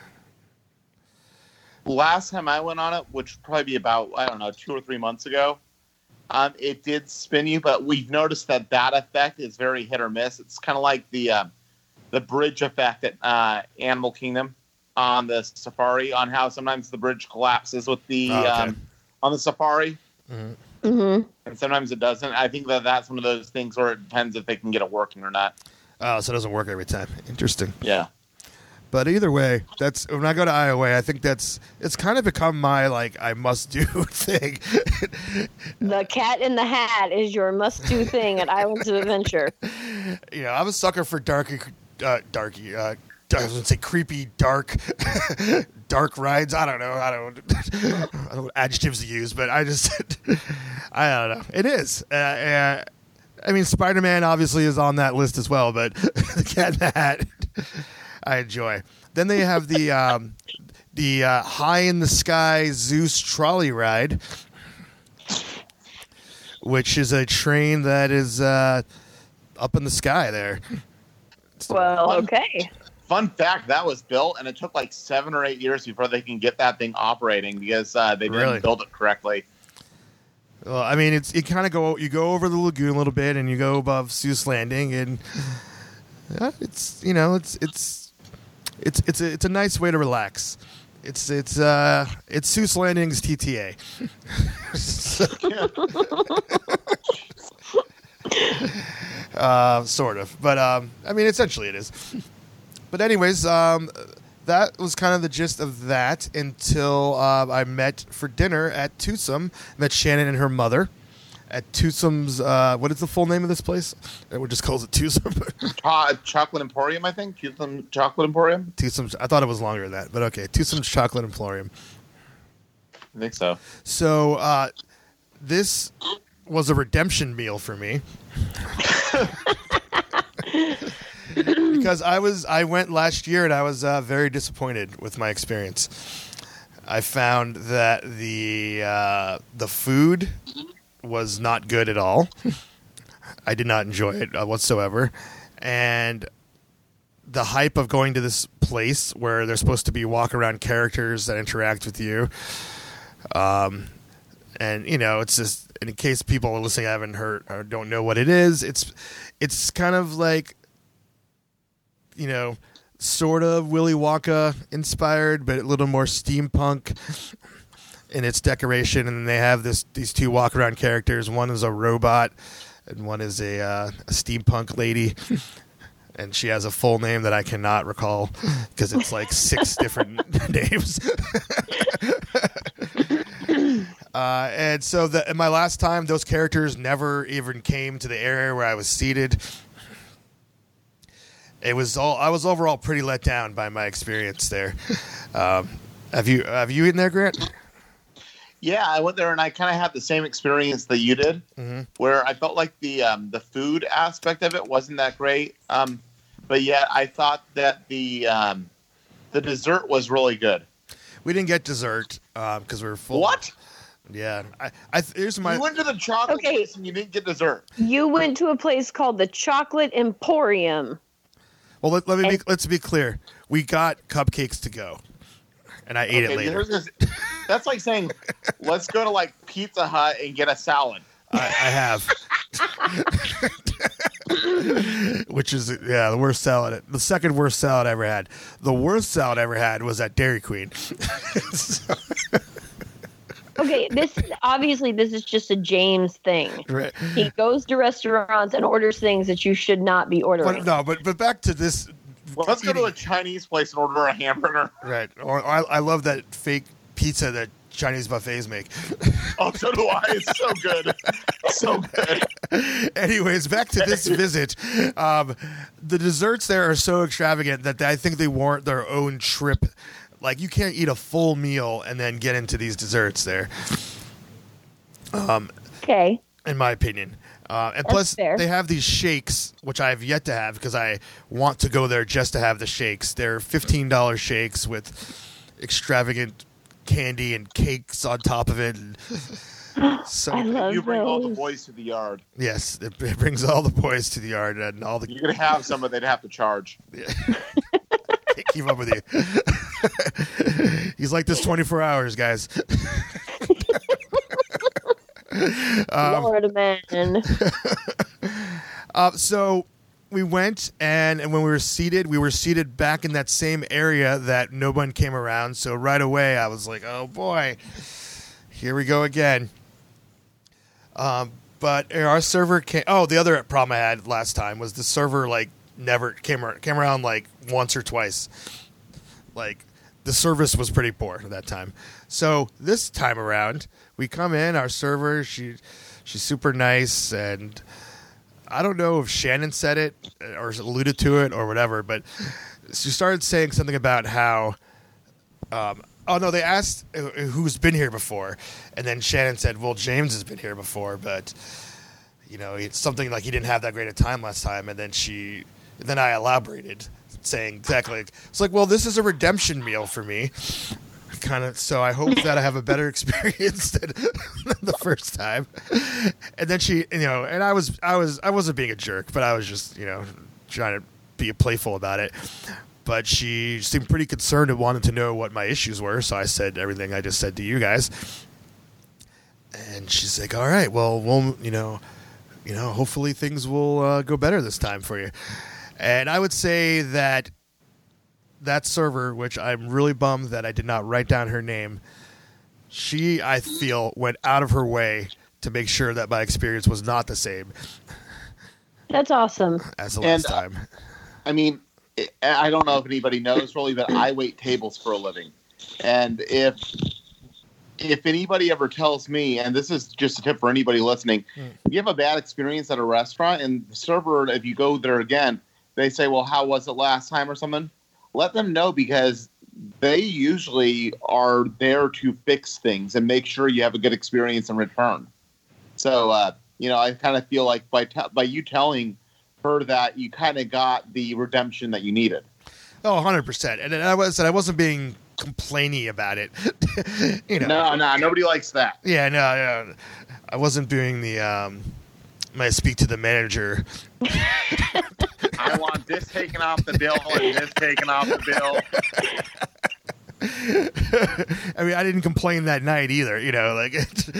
Last time I went on it, which would probably be about, I don't know, two or three months ago, um, it did spin you, but we've noticed that that effect is very hit or miss. It's kind of like the uh, the bridge effect at uh, Animal Kingdom on the Safari, on how sometimes the bridge collapses with the
Oh, okay.
um, on the Safari,
Mm-hmm.
and sometimes it doesn't. I think that that's one of those things where it depends if they can get it working or not.
Oh, so it doesn't work every time. Interesting.
Yeah.
But either way, that's when I go to Iowa, I think that's it's kind of become my like I must do thing.
The Cat in the Hat is your must-do thing at Islands of Adventure.
You know, I'm a sucker for darky, uh, darky. Uh, I was gonna say creepy, dark, dark rides. I don't know. I don't. I don't know what adjectives to use, but I just, I don't know. It is. Uh, uh, I mean, Spider-Man obviously is on that list as well, but the Cat in the Hat, I enjoy. Then they have the um, the uh, high in the sky Zeus trolley ride, which is a train that is uh, up in the sky there.
Well,
Fun-
okay.
Fun fact, that was built, and it took like seven or eight years before they can get that thing operating because uh, they didn't
Really?
build it correctly.
Well, I mean, it's you kind of go you go over the lagoon a little bit, and you go above Seuss Landing, and uh, it's you know it's it's it's it's a, it's a nice way to relax. It's it's uh it's Seuss Landing's T T A. uh, sort of, but um, I mean, essentially it is. But anyways, um, that was kind of the gist of that until uh, I met for dinner at Twosome. Met Shannon and her mother at Twosome's. Uh, what is the full name of this place? Everyone just calls it Twosome.
Cho- Chocolate Emporium, I think. Twosome Chocolate Emporium.
Twosome's. I thought it was longer than that, but okay. Twosome's Chocolate Emporium.
I think so.
So uh, this was a redemption meal for me. Because I was, I went last year and I was uh, very disappointed with my experience. I found that the uh, the food was not good at all. I did not enjoy it uh, whatsoever, and the hype of going to this place where there's supposed to be walk around characters that interact with you, um, and you know, it's just in case people are listening, haven't heard or don't know what it is. It's it's kind of like, you know, sort of Willy Wonka inspired, but a little more steampunk in its decoration. And they have this these two walk around characters. One is a robot, and one is a, uh, a steampunk lady. And she has a full name that I cannot recall because it's like six different names. uh, and so the, in my last time, those characters never even came to the area where I was seated. It was all. I was overall pretty let down by my experience there. Um, have you have you eaten there, Grant?
Yeah, I went there and I kind of had the same experience that you did,
Mm-hmm.
where I felt like the um, the food aspect of it wasn't that great, um, but yet I thought that the um, the dessert was really good.
We didn't get dessert because we were full.
What?
Yeah, I, I here's my.
You went to the chocolate
Okay.
place and you didn't get dessert.
You went to a place called the Chocolate Emporium.
Well, let, let me be,
and-
let's be clear. We got cupcakes to go, and I ate it
Okay,
later.
here's this- that's like saying, let's go to like Pizza Hut and get a salad.
I, I have, which is yeah the worst salad, the second worst salad I ever had. The worst salad I ever had was at Dairy Queen. So-
Okay, this obviously this is just a James thing.
right.
He goes to restaurants and orders things that you should not be ordering.
But no, but but back to this.
Well, let's go to
eating-
a Chinese place and order a hamburger.
Right. Or I, I love that fake pizza that Chinese buffets make.
Oh, so do I. It's so good. So good.
Anyways, back to this visit. Um, the desserts there are so extravagant that I think they warrant their own trip. Like, you can't eat a full meal and then get into these desserts there, um,
Okay.
in my opinion. Uh, and
That's
plus,
fair.
they have these shakes, which I have yet to have because I want to go there just to have the shakes. They're fifteen dollars shakes with extravagant candy and cakes on top of it. And so,
I love
You bring all the
those.
boys to the yard.
yes, it, it brings all the boys to the yard and all the
You could have some, but they'd have to charge.
can't keep up with you. He's like this twenty-four hours, guys. um,
Lord man.
uh, so we went, and, and when we were seated, we were seated back in that same area that no one came around. So right away, I was like, oh boy, here we go again. Um, but our server came. Oh, the other problem I had last time was the server like never came ar- came around like once or twice. Like the service was pretty poor at that time. So this time around, we come in. Our server, she she's super nice, and I don't know if Shannon said it or alluded to it or whatever, but she started saying something about how. Um, Oh, no, they asked uh, who's been here before. And then Shannon said, well, James has been here before, but, you know, it's something like he didn't have that great a time last time. And then she, then I elaborated, saying exactly, it's like, well, this is a redemption meal for me. kind of so I hope that I have a better experience than, than the first time. And then she, you know, and I was I was I wasn't being a jerk, but I was just, you know, trying to be playful about it. But she seemed pretty concerned and wanted to know what my issues were, so I said everything I just said to you guys. And she's like, "All right, well, we'll, you know, you know, hopefully things will uh, go better this time for you." And I would say that that server, which I'm really bummed that I did not write down her name, she, I feel, went out of her way to make sure that my experience was not the same.
That's awesome.
As the last
And, uh,
time.
I mean, I don't know if anybody knows really, but I wait tables for a living. And if if anybody ever tells me, and this is just a tip for anybody listening,
mm.
if you have a bad experience at a restaurant and the server, if you go there again, they say, well, how was it last time or something? Let them know, because they usually are there to fix things and make sure you have a good experience in return. So, uh, you know, I kind of feel like by te- by you telling her that, you kind of got the redemption that you needed.
Oh, one hundred percent. And I was, and I wasn't being complainy about it. you know.
No, no, nobody likes that.
Yeah, no, no. I wasn't doing the, um, I speak to the manager.
I want this taken off the bill and this taken off the bill.
I mean, I didn't complain that night either, you know, like,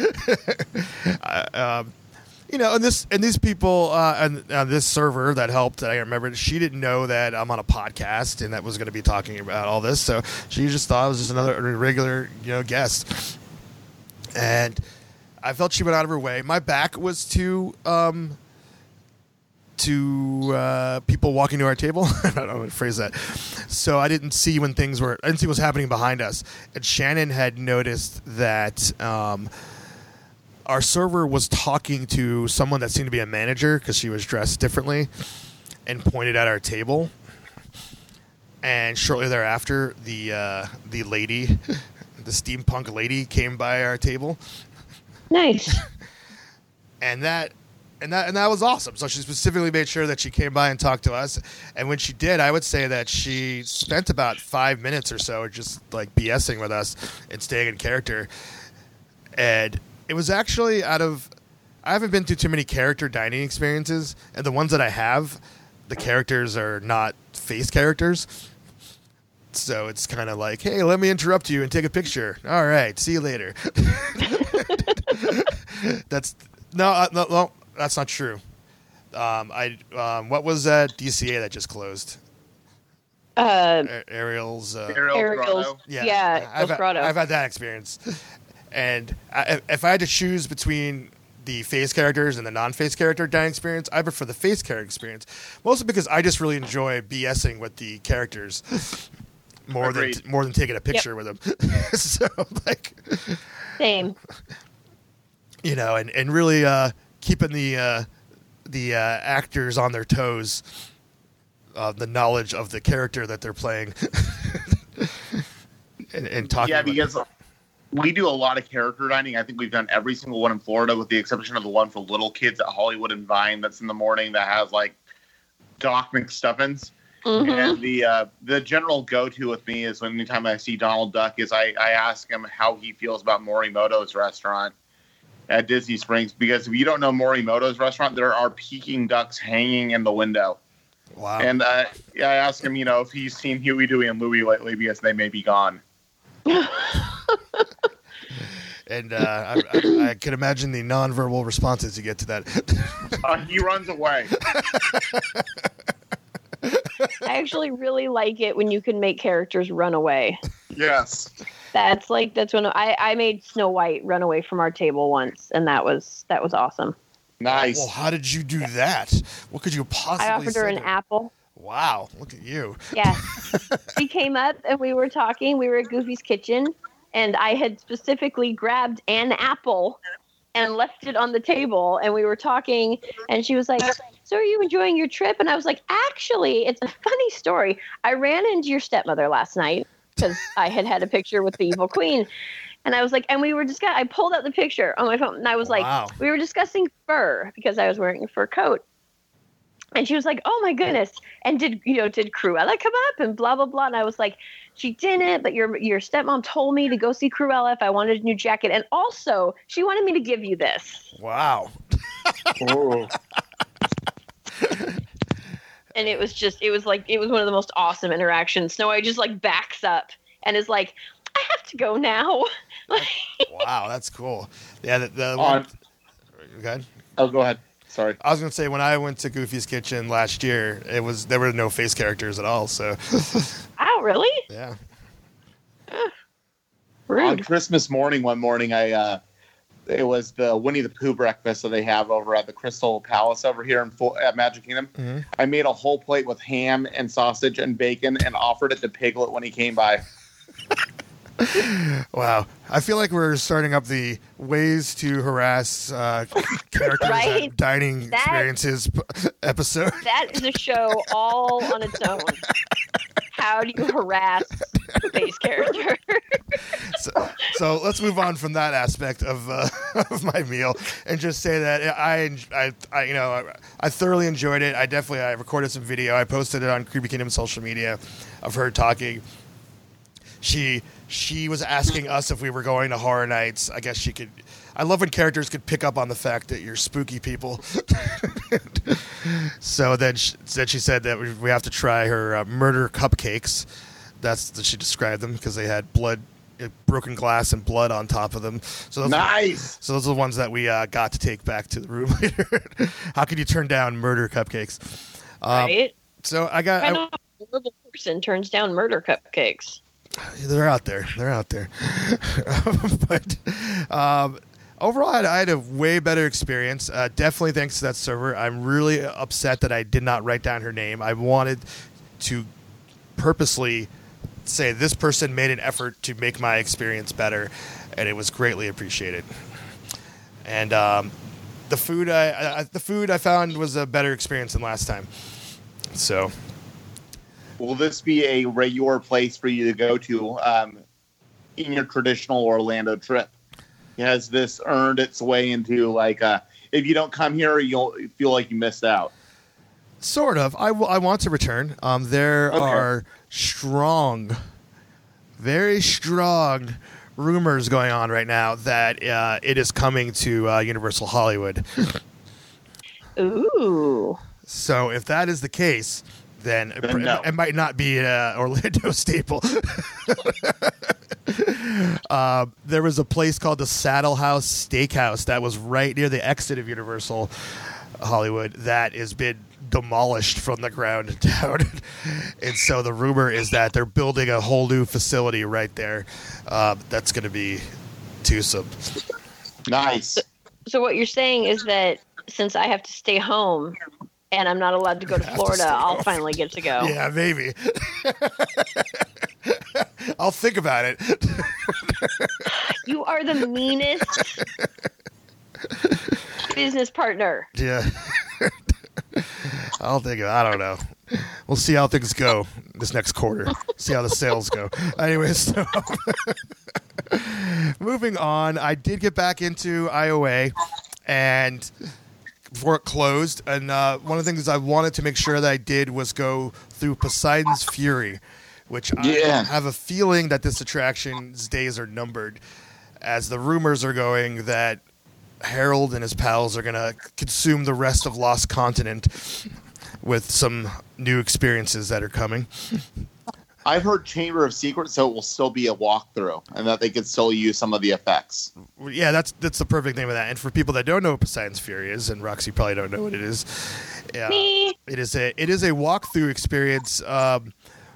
uh, um, you know, and this, and these people, uh, and uh, this server that helped, that I remember, she didn't know that I'm on a podcast and that was going to be talking about all this. So she just thought I was just another regular, you know, guest. And I felt she went out of her way. My back was to, um, to uh, people walking to our table. I don't know how to phrase that. So I didn't see when things were, I didn't see what was happening behind us. And Shannon had noticed that um, our server was talking to someone that seemed to be a manager, because she was dressed differently, and pointed at our table. And shortly thereafter, the uh, the lady, the steampunk lady, came by our table.
Nice.
And that And that and that was awesome. So she specifically made sure that she came by and talked to us. And when she did, I would say that she spent about five minutes or so just like BSing with us and staying in character. And it was actually out of, I haven't been to too many character dining experiences, and the ones that I have, the characters are not face characters. So it's kind of like, hey, let me interrupt you and take a picture. All right, see you later. That's no, no, no. That's not true. Um, I um, what was that D C A that just closed?
Uh,
A- Ariel's. Uh,
Ariel's
Ariel's.
Grotto.
yeah,
Yeah,
I've,
El Grotto.
I've had that experience, and I, if I had to choose between the face characters and the non-face character dining experience, I prefer the face character experience, mostly because I just really enjoy BSing with the characters more
Agreed.
than more than taking a picture with them. So like,
Same.
you know, and and really. Uh, keeping the uh, the uh, actors on their toes, uh, the knowledge of the character that they're playing, and, and talking.
Yeah,
about
because we do a lot of character dining. I think we've done every single one in Florida, with the exception of the one for little kids at Hollywood and Vine that's in the morning that has like Doc McStuffins.
Mm-hmm.
And the uh, the general go-to with me is when anytime I see Donald Duck is I, I ask him how he feels about Morimoto's restaurant at Disney Springs, because if you don't know Morimoto's restaurant, there are Peking ducks hanging in the window.
Wow.
And uh, I ask him, you know, if he's seen Huey, Dewey, and Louie lately, because they may be gone.
And uh, I, I, I can imagine the nonverbal responses you get to that.
Uh, he runs away.
I actually really like it when you can make characters run away.
Yes.
That's like that's when I, I made Snow White run away from our table once, and that was that was awesome.
Nice.
Well, how did you do that? What could you possibly
I offered her
say
an
to-
apple.
Wow, look at you.
Yeah. She came up and we were talking. We were at Goofy's kitchen, and I had specifically grabbed an apple and left it on the table, and we were talking, and she was like, so are you enjoying your trip? And I was like, actually, it's a funny story. I ran into your stepmother last night because I had had a picture with the evil queen. And I was like, and we were discussing, I pulled out the picture on my phone, and I was
Wow.
like, we were discussing fur because I was wearing a fur coat. And she was like, "Oh my goodness!" And did you know? Did Cruella come up and blah blah blah? And I was like, "She didn't, but your your stepmom told me to go see Cruella if I wanted a new jacket, and also she wanted me to give you this."
Wow.
Oh.
And it was just, it was like, it was one of the most awesome interactions. Snow White just like backs up and is like, "I have to go now."
Wow, that's cool. Yeah, the, the
On-
one. Go ahead.
Oh, go ahead. Sorry.
I was gonna say when I went to Goofy's Kitchen last year, it was there were no face characters at all. So
Oh, really?
yeah.
On
Rude.
Christmas morning, one morning, I uh, it was the Winnie the Pooh breakfast that they have over at the Crystal Palace over here in Full, at Magic Kingdom.
Mm-hmm.
I made a whole plate with ham and sausage and bacon and offered it to Piglet when he came by.
Wow, I feel like we're starting up the ways to harass uh, characters
Right?
at dining
That-
experiences p- episode.
That is a show all on its own. How do you harass a face character?
So, so let's move on from that aspect of uh, of my meal and just say that I, I, I you know, I, I thoroughly enjoyed it. I definitely I recorded some video. I posted it on Creepy Kingdom social media of her talking. She she was asking us if we were going to Horror Nights. I guess she could. I love when characters could pick up on the fact that you're spooky people. So then she, then she said that we, we have to try her uh, murder cupcakes. That's that she described them because they had blood, uh, broken glass, and blood on top of them. So those
Nice.
so those are the ones that we uh, got to take back to the room later. How could you turn down murder cupcakes? Um,
Right?
So I got.
I
I,
know a horrible person turns down murder cupcakes.
They're out there. They're out there. But um, overall, I had, I had a way better experience. Uh, definitely thanks to that server. I'm really upset that I did not write down her name. I wanted to purposely say this person made an effort to make my experience better, and it was greatly appreciated. And um, the food I, I the food I found was a better experience than last time. So.
Will this be a regular place for you to go to um, in your traditional Orlando trip? Has this earned its way into, like, uh, if you don't come here, you'll feel like you missed out?
Sort of. I, w- I want to return. Um, there
Okay.
are strong, very strong rumors going on right now that uh, it is coming to uh, Universal Hollywood.
Ooh.
So if that is the case, then it,
Then no.
it might not be an Orlando staple. uh, there was a place called the Saddle House Steakhouse that was right near the exit of Universal Hollywood that has been demolished from the ground down. And so the rumor is that they're building a whole new facility right there. Uh, that's going to be twosome.
Nice.
So what you're saying is that since I have to stay home and I'm not allowed to go to
have to
Florida,
stay
I'll
home.
finally get to go.
Yeah, maybe. I'll think about it.
You are the meanest business partner.
Yeah. I'll think of I don't know. We'll see how things go this next quarter. See how the sales go. Anyways, so moving on, I did get back into I O A and before it closed, and uh, one of the things I wanted to make sure that I did was go through Poseidon's Fury, which
Yeah.
I have a feeling that this attraction's days are numbered, as the rumors are going that Harold and his pals are going to consume the rest of Lost Continent with some new experiences that are coming.
I've heard Chamber of Secrets, so it will still be a walkthrough, and that they could still use some of the effects.
Yeah, that's that's the perfect name of that. And for people that don't know what Poseidon's Fury is, and Roxy probably don't know what it is, uh,
Me.
it is a it is a walkthrough experience um,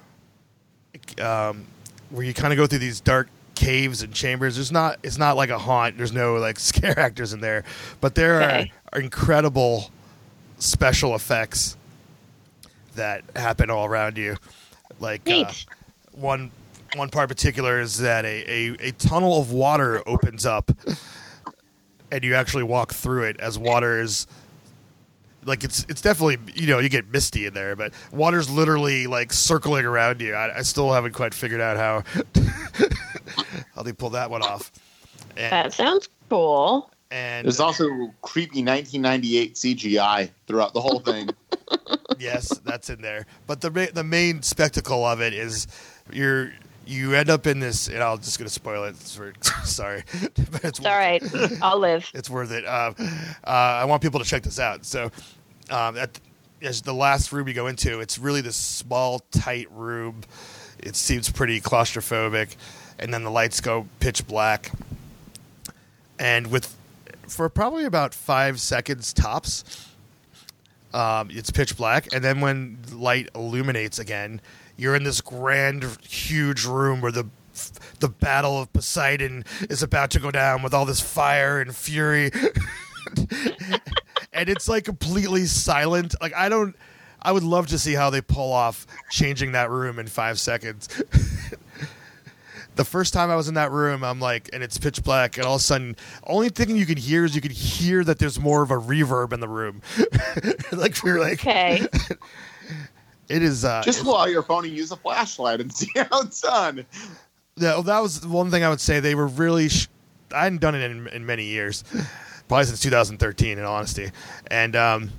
um, where you kind of go through these dark caves and chambers. There's not it's not like a haunt. There's no like scare actors in there, but there
Okay.
are, are incredible special effects that happen all around you. Like uh,
Neat.
one one part in particular is that a, a, a tunnel of water opens up, and you actually walk through it as water is like it's it's definitely, you know, you get misty in there, but water's literally like circling around you. I, I still haven't quite figured out how how they pull that one off. And,
That sounds cool.
and
There's also creepy nineteen ninety-eight C G I throughout the whole thing.
Yes, that's in there. But the ma- the main spectacle of it is you're you end up in this, and I'm just going to spoil it. It's for, sorry, but it's,
It's all right. I'll live.
It's worth it. Uh, uh, I want people to check this out. So, um, at as the last room you go into, it's really this small, tight room. It seems pretty claustrophobic, and then the lights go pitch black, and with for probably about five seconds tops. Um, it's pitch black, and then when light illuminates again, you're in this grand, huge room where the the battle of Poseidon is about to go down with all this fire and fury, and it's like completely silent. Like I don't, I would love to see how they pull off changing that room in five seconds. The first time I was in that room, I'm like, and it's pitch black, and all of a sudden, only thing you can hear is you can hear that there's more of a reverb in the room. Like you're like,
okay,
it is. Uh,
Just pull out your phone and use a flashlight and see how it's done.
Yeah, well, that was one thing I would say. They were really. Sh- I hadn't done it in, in many years, probably since two thousand thirteen, in honesty, and um,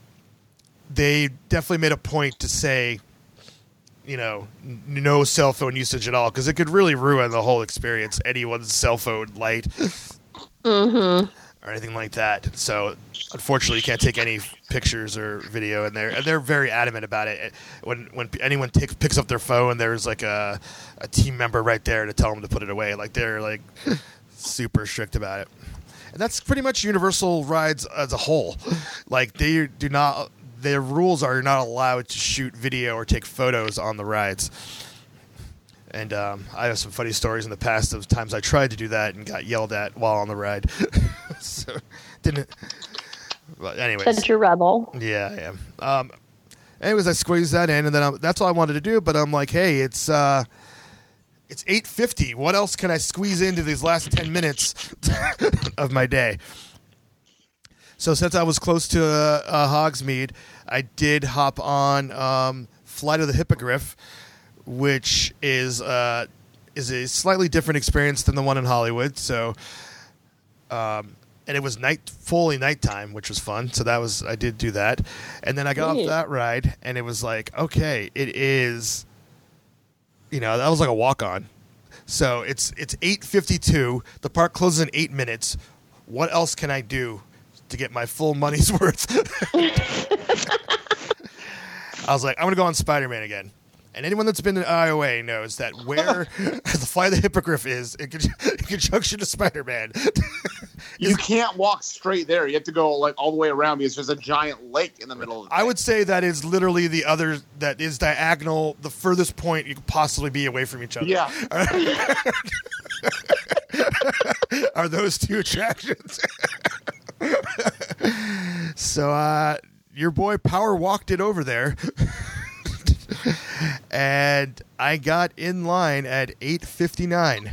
they definitely made a point to say, you know, n- no cell phone usage at all, because it could really ruin the whole experience. Anyone's cell phone light,
mm-hmm.
or anything like that. So, unfortunately, you can't take any pictures or video in there, and they're very adamant about it. When when anyone takes picks up their phone, there's like a a team member right there to tell them to put it away. Like they're like super strict about it, and that's pretty much Universal rides as a whole. Like they do not. Their rules are you're not allowed to shoot video or take photos on the rides. And um, I have some funny stories in the past of times I tried to do that and got yelled at while on the ride. So didn't. But anyways,
Such a rebel.
yeah, I am. Um, anyways, I squeezed that in, and then I'm, that's all I wanted to do. But I'm like, hey, it's uh, it's eight fifty. What else can I squeeze into these last ten minutes of my day? So since I was close to uh, uh, Hogsmeade, I did hop on um, Flight of the Hippogriff, which is uh, is a slightly different experience than the one in Hollywood. So, um, and it was night fully nighttime, which was fun. So that was I did do that, and then I got
Neat.
off that ride, and it was like, okay, it is, you know, that was like a walk on. So it's it's eight fifty-two. The park closes in eight minutes. What else can I do to get my full money's worth? I was like, I'm going to go on Spider-Man again. And anyone that's been in I O A knows that where the Fly of the Hippogriff is in, con- in conjunction to Spider-Man.
You can't walk straight there. You have to go like all the way around because there's a giant lake in the middle of the
I would say that is literally the other, that is diagonal, the furthest point you could possibly be away from each other.
Yeah.
Are those two attractions? So, uh, your boy power walked it over there. And I got in line at eight fifty-nine.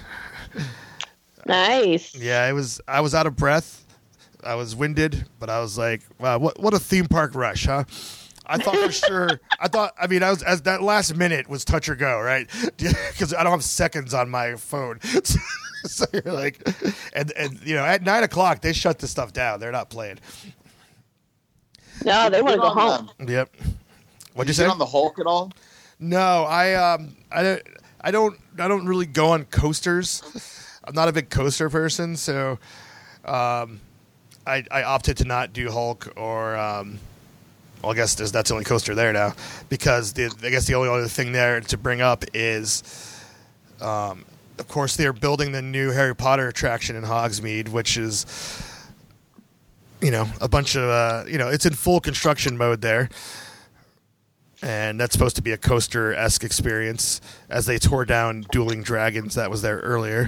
Nice.
Yeah, it was. I was out of breath. I was winded, but I was like, "Wow, what what a theme park rush, huh?" I thought for sure. I thought. I mean, I was as that last minute was touch or go, right? Because I don't have seconds on my phone. So you're like, and and you know, at nine o'clock they shut this stuff down. They're not playing.
No, they want to go home.
Yep. What'd you
Did
say?
you get on the Hulk at all?
No, I um, I don't, I don't, I don't really go on coasters. I'm not a big coaster person, so um, I I opted to not do Hulk or um, well, I guess there's, that's the only coaster there now because the I guess the only other thing there to bring up is um, of course they're building the new Harry Potter attraction in Hogsmeade, which is you know a bunch of uh, you know it's in full construction mode there. And that's supposed to be a coaster-esque experience as they tore down Dueling Dragons that was there earlier.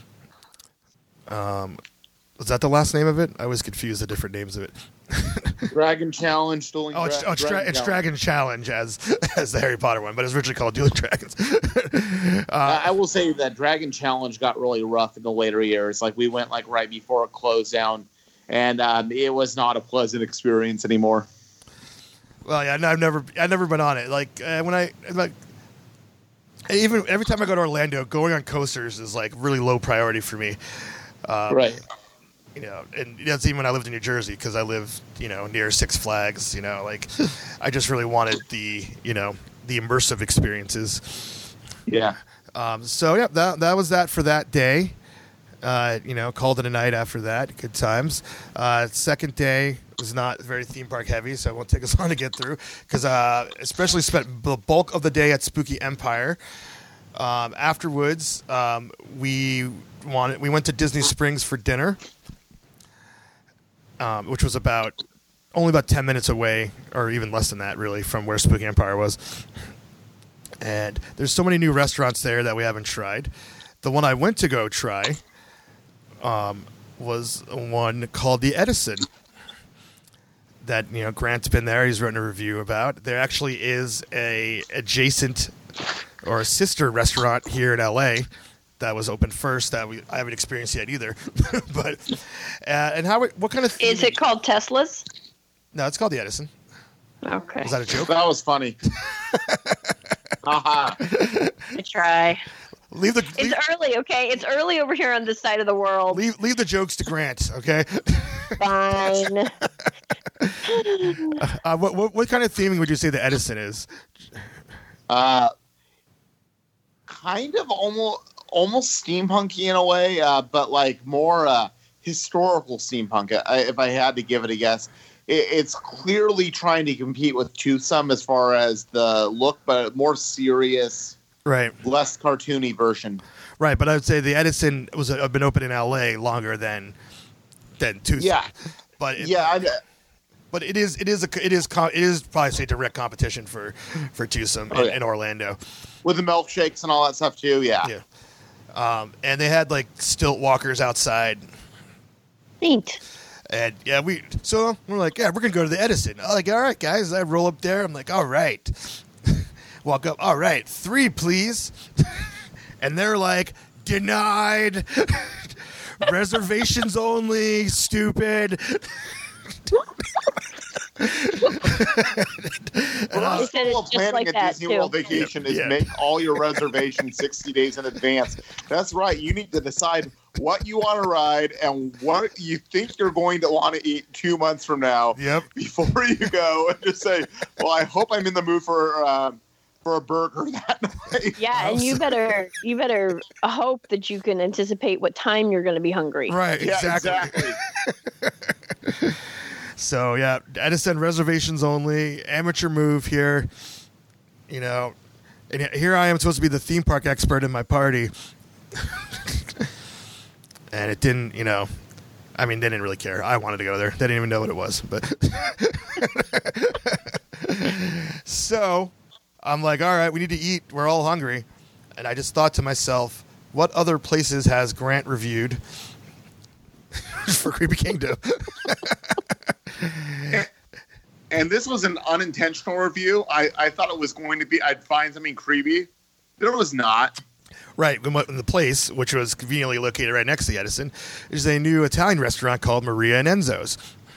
Um, was that the last name of it? I was confused the different names of it.
Dragon Challenge, Dueling
Oh, it's,
Dra-
oh, it's, Dra-
Dragon
it's
Challenge.
Dragon Challenge as as the Harry Potter one, but it's originally called Dueling Dragons. uh,
Uh, I will say that Dragon Challenge got really rough in the later years. Like we went like right before it closed down, and um, it was not a pleasant experience anymore.
Well, yeah, no, I've never, I've never been on it. Like uh, when I like, even every time I go to Orlando, going on coasters is like really low priority for me. Um,
Right.
You know, and that's even when I lived in New Jersey because I live, you know, near Six Flags. You know, like I just really wanted the, you know, the immersive experiences.
Yeah.
Um, so yeah, that that was that for that day. Uh, you know, called it a night after that. Good times. Uh, second day was not very theme park heavy, so it won't take us long to get through because uh, especially spent the bulk of the day at Spooky Empire. Um, afterwards, um, we wanted we went to Disney Springs for dinner. Um, which was about only about ten minutes away, or even less than that, really, from where Spooky Empire was. And there's so many new restaurants there that we haven't tried. The one I went to go try um, was one called the Edison. That, you know, Grant's been there. He's written a review about. There actually is a adjacent or a sister restaurant here in L A that was open first that we I haven't experienced yet either. But uh, and how what kind of theme
Is it called Tesla's?
No, it's called the Edison.
Okay.
Is that a joke?
That was funny. Haha.
I try.
Leave the
It's
leave,
early, okay? It's early over here on this side of the world.
leave leave the jokes to Grant, okay?
Fine.
uh, what, what what kind of theming would you say the Edison is?
Uh, kind of almost almost steampunky in a way, uh, but like more uh, historical steampunk. I, if I had to give it a guess, it, it's clearly trying to compete with Tucson as far as the look, but more serious,
Right,
less cartoony version.
right. But I would say the Edison was uh, been open in L A longer than than Tucson.
Yeah,
but it,
yeah. I,
but it is it is a it is com- it is probably say direct competition for for Tucson
Oh,
in,
yeah.
in Orlando.
with the milkshakes and all that stuff too. Yeah.
Yeah. Um, and they had like stilt walkers outside.
Neat.
And yeah, we so we're like, yeah, we're gonna go to the Edison. I'm like, all right, guys. I roll up there. I'm like, all right. Walk up. All right, three, please. And they're like, denied. Reservations only. Stupid.
Well,
They
the
said
goal
it's
of
just
planning
like
a
that,
Disney
too.
World vacation is
Yeah.
make all your reservations sixty days in advance. That's right. You need to decide what you want to ride and what you think you're going to want to eat two months from now
Yep.
before you go, and just say, "Well, I hope I'm in the mood for um, for a burger that night."
Yeah, and you better you better hope that you can anticipate what time you're going to be hungry.
Right.
Yeah,
Exactly.
exactly.
So yeah, Edison reservations only. Amateur move here. You know, and here I am supposed to be the theme park expert in my party, and it didn't. You know, I mean, they didn't really care. I wanted to go there. They didn't even know what it was. But so I'm like, all right, we need to eat. We're all hungry, and I just thought to myself, what other places has Grant reviewed for Creepy Kingdom?
And this was an unintentional review. I, I thought it was going to be, I'd find something creepy. There was not.
Right, when in the place, which was conveniently located right next to the Edison, is a new Italian restaurant called Maria and Enzo's.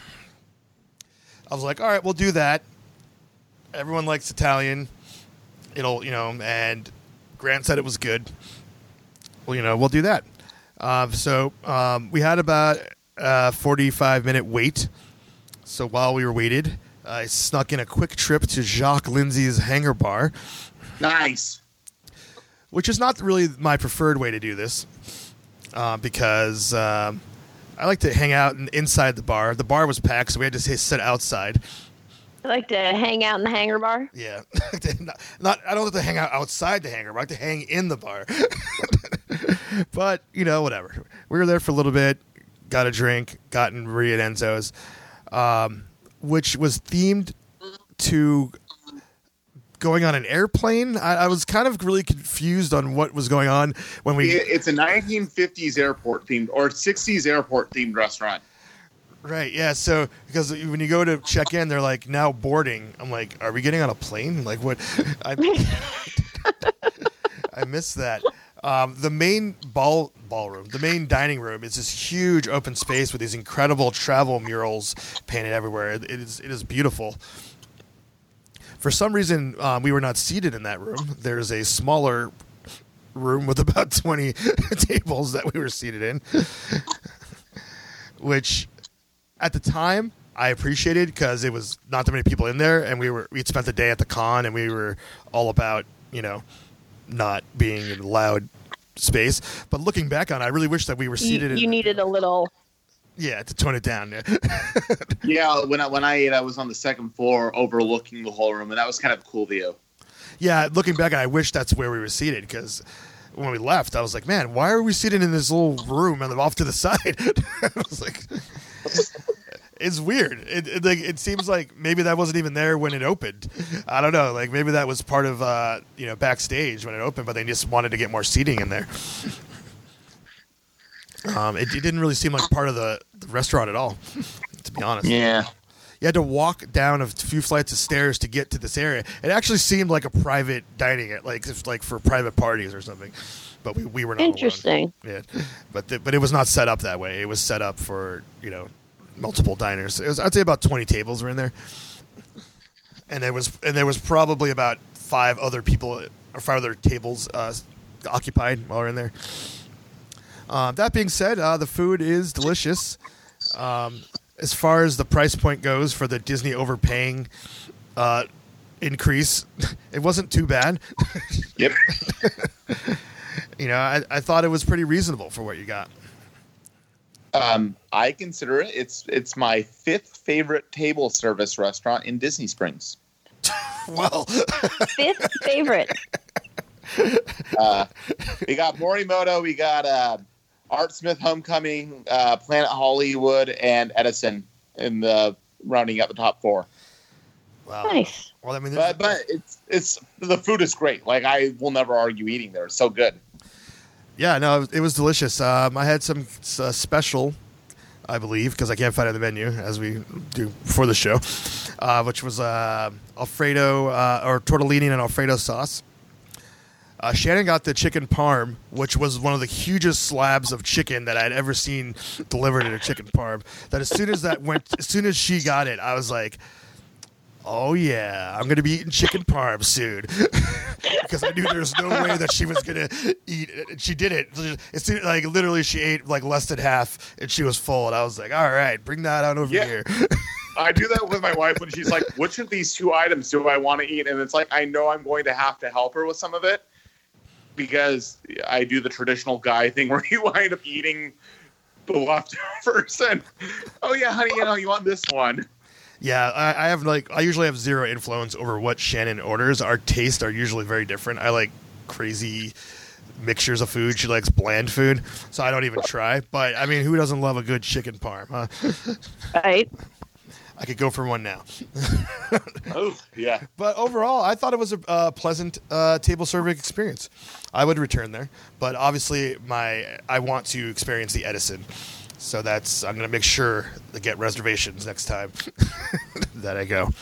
I was like, all right, we'll do that. Everyone likes Italian. It'll, you know, and Grant said it was good. Well, you know, we'll do that. Um, so um, we had about a forty-five minute wait. So while we were waited, I snuck in a quick trip to Jacques Lindsay's Hangar Bar,
Nice.
which is not really my preferred way to do this, uh, because um, I like to hang out in, inside the bar. The bar was packed, so we had to say, sit outside.
I like to hang out in the hangar bar.
Yeah, not, not I don't like to hang out outside the hangar bar. I like to hang in the bar. But you know, whatever. We were there for a little bit, got a drink, got in Maria and Enzo's, um, which was themed to going on an airplane. I, I was kind of really confused on what was going on when we.
It- It's a nineteen fifties airport themed or sixties airport themed restaurant.
Right, yeah. So because when you go to check in, they're like now boarding. I'm like, are we getting on a plane? Like what? I, I missed that. Um, the main ball ballroom, the main dining room, is this huge open space with these incredible travel murals painted everywhere. It, it is it is beautiful. For some reason, um, we were not seated in that room. There's a smaller room with about twenty tables that we were seated in. which at the time I appreciated because it was not that many people in there, and we were we'd spent the day at the con, and we were all about you know not being in a loud space. But looking back on it, I really wish that we were seated.
You, you
in,
needed a little.
Yeah, to tone it down. Yeah.
Yeah, when I when I ate, I was on the second floor overlooking the whole room, and that was kind of a cool view.
Yeah, looking back, I wish that's where we were seated because when we left, I was like, man, why are we sitting in this little room and off to the side? I was like, it's weird. It, it, like, it seems like maybe that wasn't even there when it opened. I don't know. Like maybe that was part of uh, you know backstage when it opened, but they just wanted to get more seating in there. Um, it, it didn't really seem like part of the, the restaurant at all, to be honest.
Yeah.
You had to walk down a few flights of stairs to get to this area. It actually seemed like a private dining, like if, like for private parties or something. But we, we were not
Interesting.
alone. Yeah, but the, but it was not set up that way. It was set up for you know multiple diners. It was, I'd say about twenty tables were in there, and there was and there was probably about five other people or five other tables uh, occupied while we we're in there. Uh, that being said, uh, the food is delicious. Um, as far as the price point goes for the Disney overpaying uh, increase, it wasn't too bad.
Yep.
You know, I, I thought it was pretty reasonable for what you got.
Um, I consider it. It's it's my fifth favorite table service restaurant in Disney Springs.
Well,
Fifth favorite.
Uh, we got Morimoto. We got uh, Art Smith Homecoming, uh, Planet Hollywood, and Edison in the rounding out the top four.
wow.
Nice.
Well, I mean,
But but it's it's the food is great. Like I will never argue eating there. It's so good.
yeah, no, it was, it was delicious. Um, I had some uh, special, I believe, because I can't find it in the menu as we do before the show, uh, which was uh, Alfredo uh, or tortellini and Alfredo sauce. Uh, Shannon got the chicken parm, which was one of the hugest slabs of chicken that I'd ever seen delivered in a chicken parm. That as soon as that went, as soon as she got it, I was like, "Oh yeah, I'm gonna be eating chicken parm soon," because I knew there was no way that she was gonna eat it. And she did it. It's like literally, she ate like less than half, and she was full. And I was like, "All right, bring that on over
Yeah.
here."
I do that with my wife when she's like, "Which of these two items do I want to eat?" And it's like I know I'm going to have to help her with some of it. Because I do the traditional guy thing where you wind up eating the leftovers and, oh yeah, honey, you know, you want this one.
Yeah, I, I have like I usually have zero influence over what Shannon orders. Our tastes are usually very different. I like crazy mixtures of food. She likes bland food, so I don't even try. But I mean, who doesn't love a good chicken parm? Huh?
Right.
I could go for one now.
Oh yeah.
But overall, I thought it was a uh, pleasant uh, table serving experience. I would return there, but obviously, my I want to experience the Edison, so that's I'm going to make sure to get reservations next time that I go.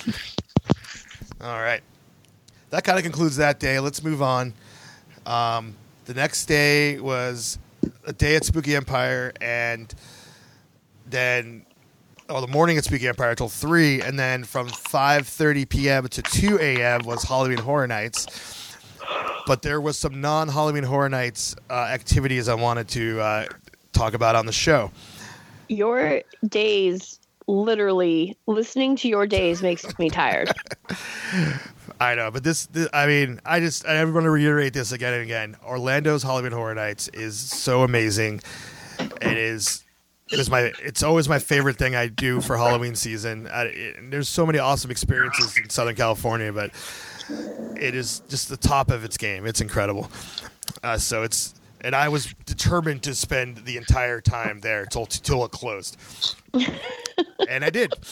All right, that kind of concludes that day. Let's move on. Um, the next day was a day at Spooky Empire, and then. Oh, the morning at Spooky Empire until three, and then from five thirty p.m. to two a.m. was Halloween Horror Nights. But there was some non-Halloween Horror Nights uh, activities I wanted to uh, talk about on the show.
Your days, literally, listening to your days makes me tired.
I know, but this, this I mean, I just, I want to reiterate this again and again. Orlando's Halloween Horror Nights is so amazing. It is... It was my. It's always my favorite thing I do for Halloween season. I, it, there's so many awesome experiences in Southern California, but it is just the top of its game. It's incredible. Uh, so it's and I was determined to spend the entire time there till till it closed, and I did.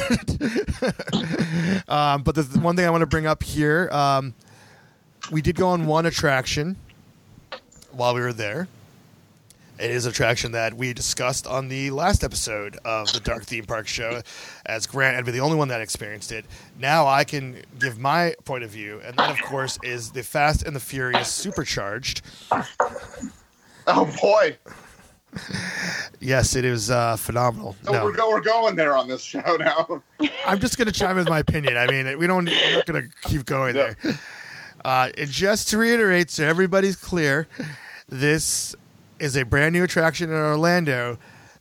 um, but the, the one thing I want to bring up here, um, we did go on one attraction while we were there. It is an attraction that we discussed on the last episode of the Dark Theme Park Show, as Grant had been the only one that experienced it. Now I can give my point of view, and that, of course, is the Fast and the Furious Supercharged.
Oh boy!
Yes, it is uh, phenomenal.
So
no.
we're, go- we're going there on this show now.
I'm just going to chime in with my opinion. I mean, we don't. We're not going to keep going
No.
there. Uh, and just to reiterate, so everybody's clear, this is a brand new attraction in Orlando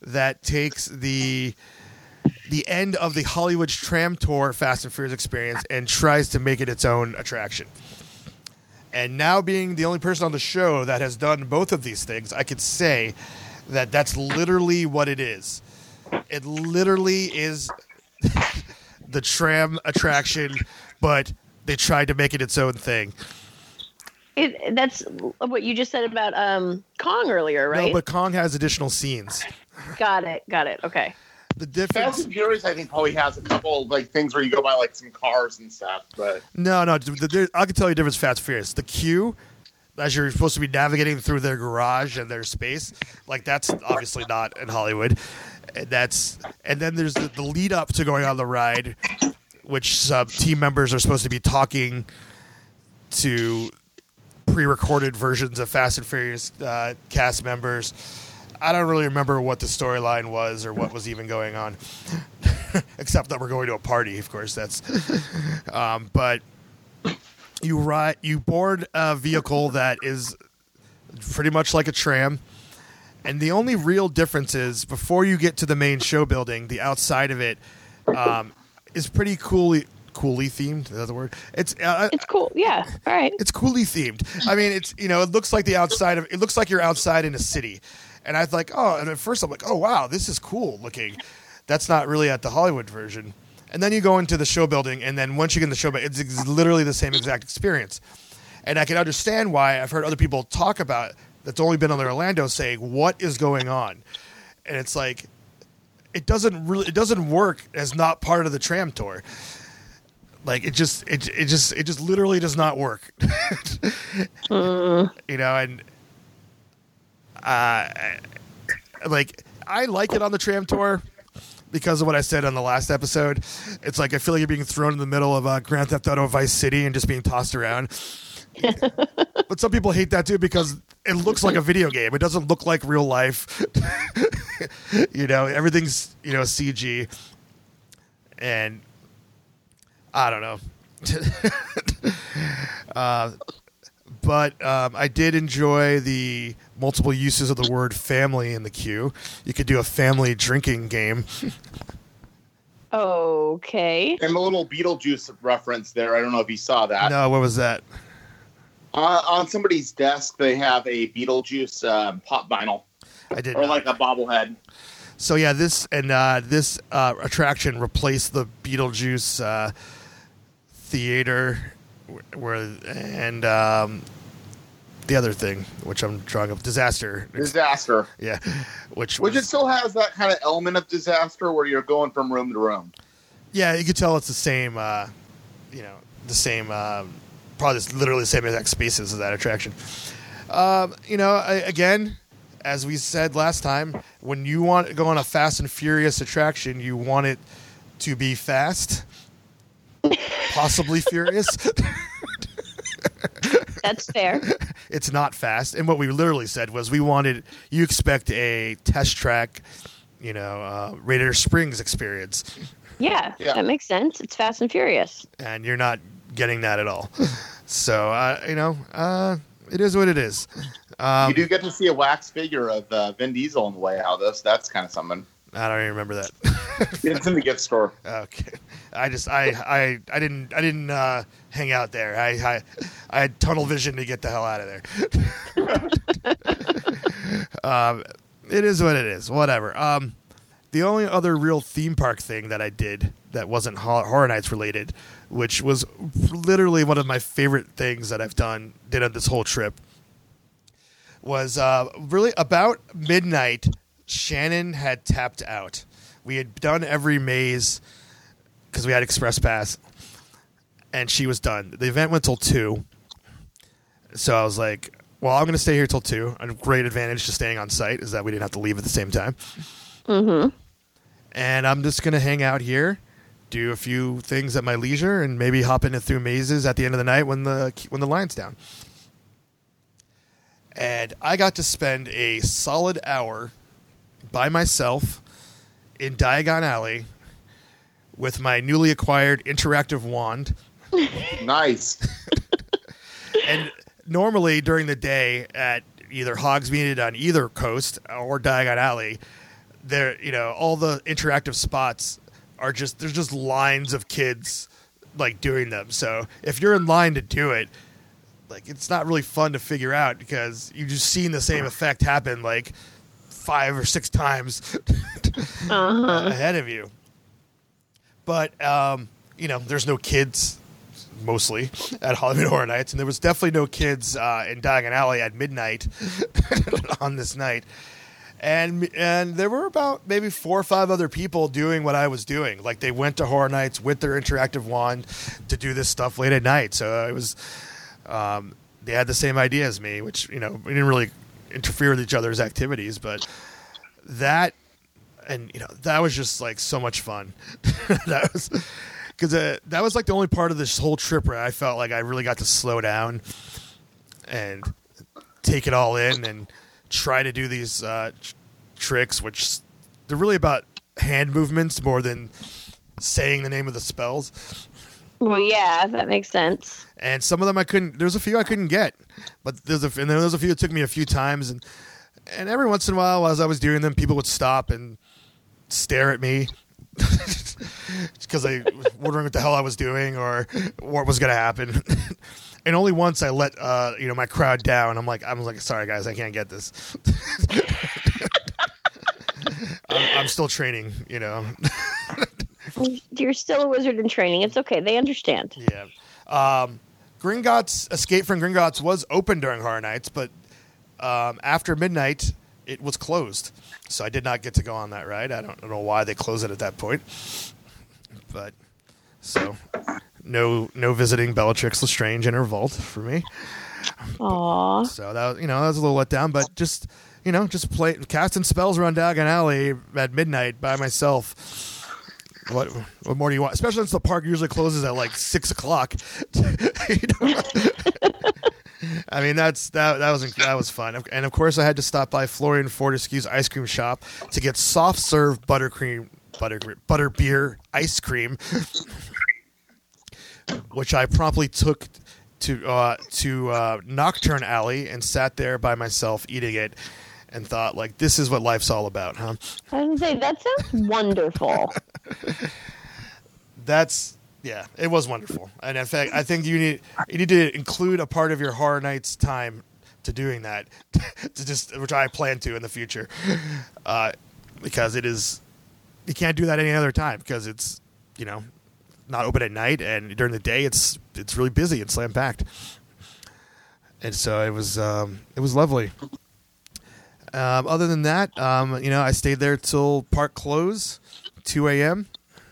that takes the the end of the Hollywood Tram Tour Fast and Furious experience and tries to make it its own attraction. And now being the only person on the show that has done both of these things, I could say that that's literally what it is. It literally is the tram attraction, but they tried to make it its own thing.
It, that's what you just said about um, Kong earlier, right?
No, but Kong has additional scenes.
Got it. Got it. Okay.
The difference.
Fast and Furious, I think, probably has a couple of, like things where you go by like some cars and stuff. But
No, no. The, the, I can tell you the difference. Fast and Furious. The queue, as you're supposed to be navigating through their garage and their space, like that's obviously not in Hollywood. And that's and then there's the, the lead up to going on the ride, which uh, team members are supposed to be talking to pre-recorded versions of Fast and Furious uh, cast members. I don't really remember what the storyline was or what was even going on, except that we're going to a party. Of course, that's. Um, but you ride, you board a vehicle that is pretty much like a tram, and the only real difference is before you get to the main show building, the outside of it um, is pretty coolly. Coolly themed. Is that the word? It's uh,
It's cool. Yeah. All right.
it's coolly themed. I mean, it's you know, it looks like the outside of it looks like you're outside in a city, and I was like, oh, and at first I'm like, oh wow, this is cool looking. That's not really at the Hollywood version. And then you go into the show building, and then once you get in the show building, it's ex- literally the same exact experience. And I can understand why I've heard other people talk about that's only been on the Orlando saying, what is going on? And it's like, it doesn't really, it doesn't work as not part of the tram tour. Like it just, it, it just, it just literally does not work.
Mm.
You know, and uh, like I like it on the tram tour because of what I said on the last episode. It's like I feel like you're being thrown in the middle of uh, Grand Theft Auto Vice City and just being tossed around. But some people hate that too because it looks like a video game. It doesn't look like real life. You know, everything's you know C G, and I don't know. uh, but um, I did enjoy the multiple uses of the word family in the queue. You could do a family drinking game.
Okay.
and the little Beetlejuice reference there. I don't know if you saw that.
No, what was that?
Uh, on somebody's desk, they have a Beetlejuice um, pop vinyl
I did
or
not.
like a bobblehead.
So yeah, this and uh, this uh, attraction replaced the Beetlejuice uh, theater, where and um, the other thing, which I'm drawing up, disaster.
Disaster.
Yeah, which
Which
was,
it still has that kind of element of disaster where you're going from room to room.
yeah, you could tell it's the same. Uh, you know, the same. Um, probably just literally the same exact spaces as that attraction. Um, you know, I, again. As we said last time, when you want to go on a Fast and Furious attraction, you want it to be fast, possibly furious.
That's fair.
It's not fast. And what we literally said was we wanted, you expect a test track, you know, uh, Radiator Springs experience.
Yeah,
Yeah.
that makes sense. It's Fast and Furious.
And you're not getting that at all. So, uh, you know, uh, it is what it is. Um,
you do get to see a wax figure of uh, Vin Diesel on the way out of this. That's kind of something.
I don't even remember that.
It's in the gift store.
Okay, I just I I, I didn't I didn't uh, hang out there. I, I I had tunnel vision to get the hell out of there. um, it is what it is. Whatever. Um, the only other real theme park thing that I did that wasn't Horror Nights related, which was literally one of my favorite things that I've done did on this whole trip, was uh, really about midnight. Shannon had tapped out. We had done every maze because we had Express Pass, and she was done. The event went till two, so I was like, "Well, I'm going to stay here till two." A great advantage to staying on site is that we didn't have to leave at the same time.
Mm-hmm.
And I'm just going to hang out here, do a few things at my leisure, and maybe hop in through mazes at the end of the night when the when the line's down. And I got to spend a solid hour by myself in Diagon Alley with my newly acquired interactive wand.
Nice.
And normally during the day at either Hogsmeade on either coast or Diagon Alley, there, you know, all the interactive spots are just there's just lines of kids like doing them. So if you're in line to do it, like it's not really fun to figure out because you've just seen the same effect happen like five or six times
uh-huh.
ahead of you. But um, you know, there's no kids mostly at Hollywood Horror Nights, and there was definitely no kids uh, in Diagon Alley at midnight on this night. And and there were about maybe four or five other people doing what I was doing. Like they went to Horror Nights with their interactive wand to do this stuff late at night. So it was, um, they had the same idea as me, which, you know, we didn't really interfere with each other's activities, but that, and you know, that was just like so much fun. That was because uh, that was like the only part of this whole trip where I felt like I really got to slow down and take it all in and try to do these uh, tr- tricks, which they're really about hand movements more than saying the name of the spells.
Well, yeah, that makes sense.
And some of them I couldn't. There's a few I couldn't get, but there's a and then there's a few that took me a few times, and and every once in a while, as I was doing them, people would stop and stare at me because they was wondering what the hell I was doing or what was going to happen. And only once I let uh, you know my crowd down. I'm like, I'm like, sorry guys, I can't get this. I'm, I'm still training, you know.
You're still a wizard in training. It's okay. They understand.
Yeah. Um, Gringotts Escape from Gringotts was open during Horror Nights, but um, after midnight, it was closed. So I did not get to go on that ride. I don't, I don't know why they closed it at that point. But so no no visiting Bellatrix Lestrange in her vault for me.
Aww.
So that was, you know, that was a little let down, but just, you know, just play casting spells around Diagon Alley at midnight by myself. What what more do you want? Especially since the park usually closes at like six o'clock. You know? I mean, that's that that was that was fun, and of course I had to stop by Florian Fortescue's ice cream shop to get soft serve buttercream butter butter beer ice cream, which I promptly took to uh, to uh, Nocturne Alley and sat there by myself eating it. And thought, like, this is what life's all about, huh?
I was going to say, that sounds wonderful.
That's, yeah, it was wonderful. And in fact, I think you need you need to include a part of your Horror Nights time to doing that, to just which I plan to in the future, uh, because it is, you can't do that any other time because it's, you know, not open at night, and during the day it's it's really busy and slam packed. And so it was um, it was lovely. Um, other than that, um, you know, I stayed there till park close, two a.m.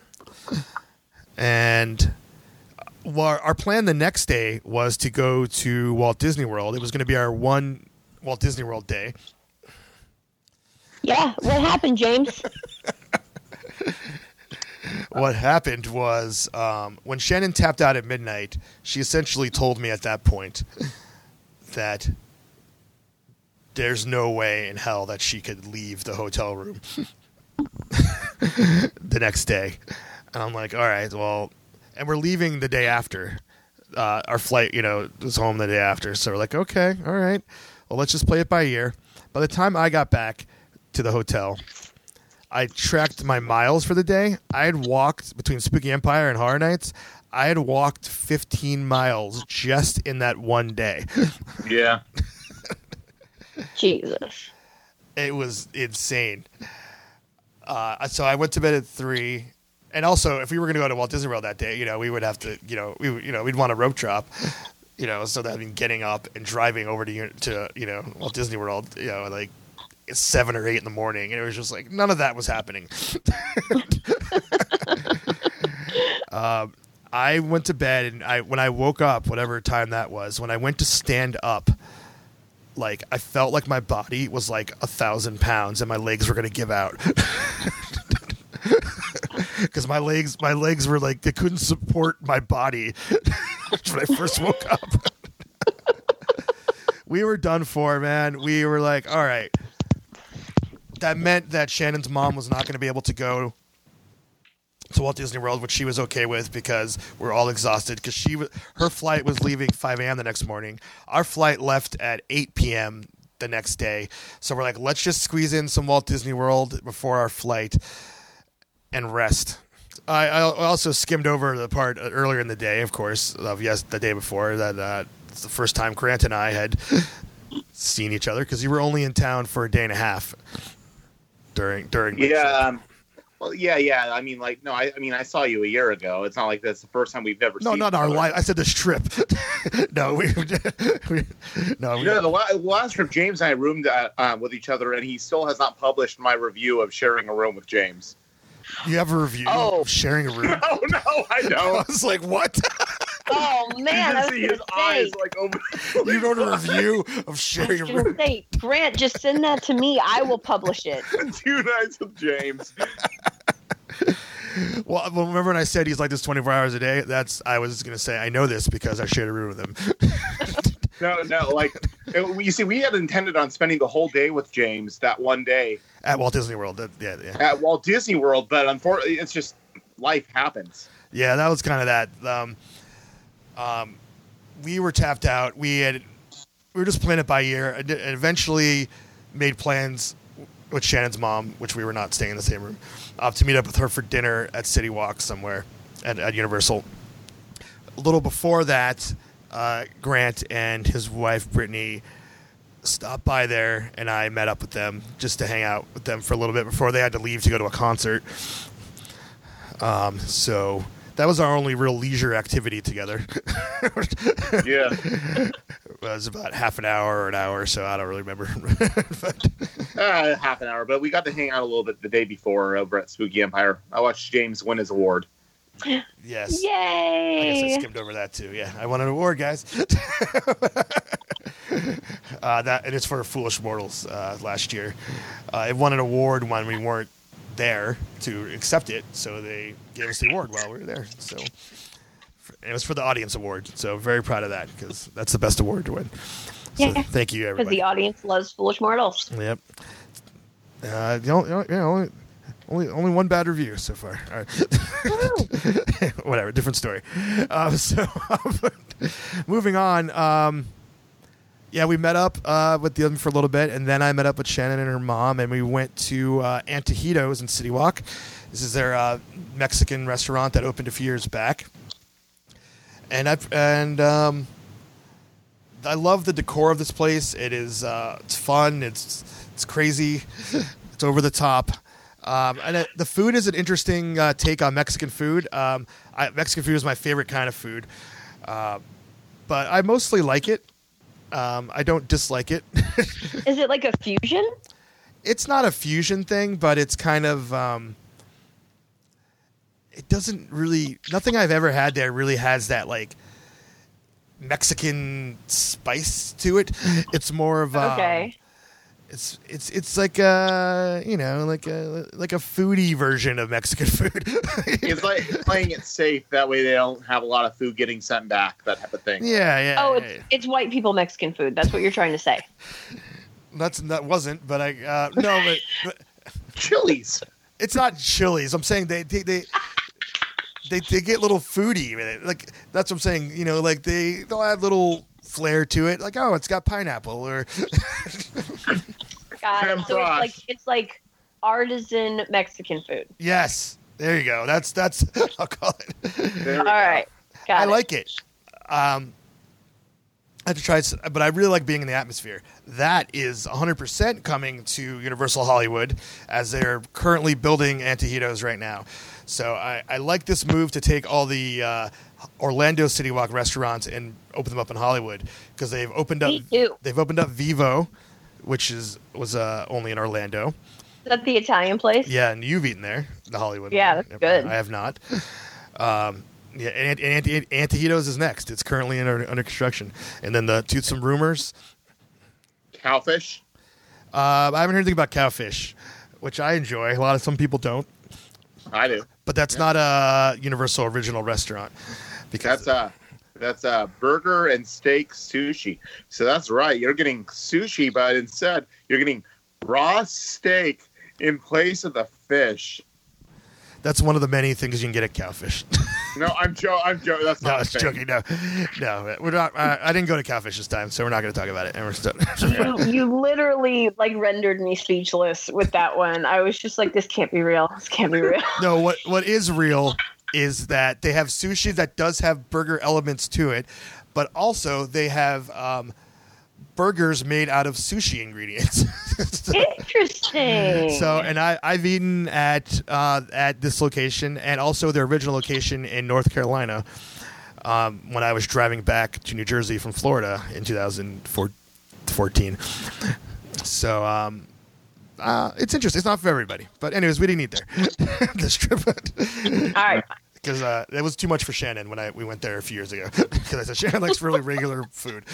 And well, our plan the next day was to go to Walt Disney World. It was going to be our one Walt Disney World day.
Yeah, what happened, James?
What happened was um, when Shannon tapped out at midnight, she essentially told me at that point that there's no way in hell that she could leave the hotel room the next day. And I'm like, all right, well, and we're leaving the day after. Uh, our flight, you know, was home the day after. So we're like, okay, all right, well, let's just play it by ear. By the time I got back to the hotel, I tracked my miles for the day. I had walked between Spooky Empire and Horror Nights. I had walked fifteen miles just in that one day.
Yeah.
Jesus.
It was insane. Uh, so I went to bed at three. And also, if we were going to go to Walt Disney World that day, you know, we would have to, you know, we you know, we'd want a rope drop, you know, so that means getting up and driving over to, to, you know, Walt Disney World, you know, like it's seven or eight in the morning. And it was just like, none of that was happening. um, I went to bed, and I when I woke up, whatever time that was, when I went to stand up, like I felt like my body was like a thousand pounds and my legs were going to give out. Because my legs, my legs were like, they couldn't support my body when I first woke up. We were done for, man. We were like, all right. That meant that Shannon's mom was not going to be able to go to Walt Disney World, which she was okay with because we're all exhausted. Because she, w- her flight was leaving five a.m. the next morning. Our flight left at eight p.m. the next day. So we're like, let's just squeeze in some Walt Disney World before our flight and rest. I, I also skimmed over the part earlier in the day, of course, of yes, the day before that. Uh, it's the first time Grant and I had seen each other because you were only in town for a day and a half during during.
Yeah, um, well, yeah, yeah. I mean, like, no, I, I mean, I saw you a year ago. It's not like that's the first time we've ever.
No,
seen
not
each
our
other.
life. I said this trip. no, we, we no, we,
No, the la- last trip, James and I roomed at, uh, with each other, and he still has not published my review of sharing a room with James.
You have a review
Oh.
of sharing a room?
Oh no, I
I
don't.
was like, what?
Oh man, I
you can
was
see
gonna
his
say,
eyes like over.
You wrote a review of
I
sharing
was
a
gonna
room?
say, Grant, just send that to me. I will publish it.
Two nights with James.
Well, well, remember when I said he's like this twenty-four hours a day? That's I was going to say I know this because I shared a room with him.
No, no, like it, you see, we had intended on spending the whole day with James that one day
At Walt Disney World. That, yeah, yeah.
at Walt Disney World, but unfortunately, it's just life happens.
Yeah, that was kind of that. Um, um, we were tapped out. We had we were just playing it by ear, and eventually made plans with Shannon's mom, which we were not staying in the same room, uh, to meet up with her for dinner at City Walk somewhere at, at Universal. A little before that, uh, Grant and his wife Brittany stopped by there, and I met up with them just to hang out with them for a little bit before they had to leave to go to a concert. Um, so that was our only real leisure activity together.
Yeah.
It was about half an hour or an hour, so I don't really remember. But,
Uh, half an hour, but we got to hang out a little bit the day before over at Spooky Empire. I watched James win his award.
yes. I
Yay!
guess I skimmed over that too. Yeah, I won an award, guys. uh, that and it's for Foolish Mortals uh, last year. Uh, it won an award when we weren't there to accept it, so they gave us the award while we were there. So it was for the audience award. So very proud of that because that's the best award to win. So
Yeah.
thank you,
Because
everybody.
the audience loves Foolish Mortals.
Yep. Uh, you know, you know, only, only, only one bad review so far. All right. Whatever, different story. Um, so, moving on. Um, yeah, we met up uh, with the other for a little bit, and then I met up with Shannon and her mom, and we went to uh, Antojitos in City Walk. This is their uh, Mexican restaurant that opened a few years back, and I and. Um, I love the decor of this place. It is uh, it's fun. It's it's crazy. It's over the top. Um, and it, the food is an interesting uh, take on Mexican food. Um, I, Mexican food is my favorite kind of food, uh, but I mostly like it. Um, I don't dislike it.
Is it like a fusion?
It's not a fusion thing, but it's kind of. Um, it doesn't really. Nothing I've ever had there really has that like. Mexican spice to it. It's more of um,
Okay.
It's it's it's like a you know like a like a foodie version of Mexican food.
It's like playing it safe. That way they don't have a lot of food getting sent back, that type of thing.
yeah, yeah.
Oh,
yeah,
it's it's white people Mexican food. That's what you're trying to say.
yeah. That's that wasn't, but I uh, no, but, but
Chili's.
it's not Chili's. I'm saying they they. they They they get little foodie with it. Like that's what I'm saying. You know, like they they'll add little flair to it. Like oh, it's got pineapple or
Got it. So it's
Creme
like it's like artisan Mexican food.
yes. There you go. That's that's I'll call it.
There
All
we go.
right. Got
I
it.
like it. Um, I have to try, s- but I really like being in the atmosphere. That is one hundred percent coming to Universal Hollywood as they're currently building Antojitos right now. So I, I like this move to take all the uh, Orlando City Walk restaurants and open them up in Hollywood because they've opened up.
Me too.
They've opened up Vivo, which is was uh, only in Orlando.
Is that the Italian place?
Yeah, and you've eaten there, the Hollywood.
Yeah,
one.
that's good.
I have not. Um, yeah, and, and, and Antojitos is next. It's currently under, under construction. And then the Toothsome Rumors.
Cowfish.
Uh, I haven't heard anything about Cowfish, which I enjoy. A lot of some people don't.
I do.
But that's not a Universal original restaurant. Because
That's a that's a burger and steak sushi. So that's right. You're getting sushi, but instead you're getting raw steak in place of the fish.
that's one of the many things you can get at Cowfish.
No, I'm joking. I'm joking. That's
No,
not
I was
a thing.
joking. No, no, we're not. Uh, I didn't go to Cowfish this time, so we're not going to talk about it. And we're still.
You, you literally like rendered me speechless with that one. I was just like, this can't be real. This can't be real.
No, what what is real is that they have sushi that does have burger elements to it, but also they have um, burgers made out of sushi ingredients. so,
Interesting.
so, and I I've eaten at uh, at this location and also their original location in North Carolina. Um, when I was driving back to New Jersey from Florida in two thousand fourteen. So um, uh, it's interesting. It's not for everybody. But anyways, we didn't eat there this trip.
All right.
Because uh, it was too much for Shannon when I we went there a few years ago. Because I said, Shannon likes really regular food.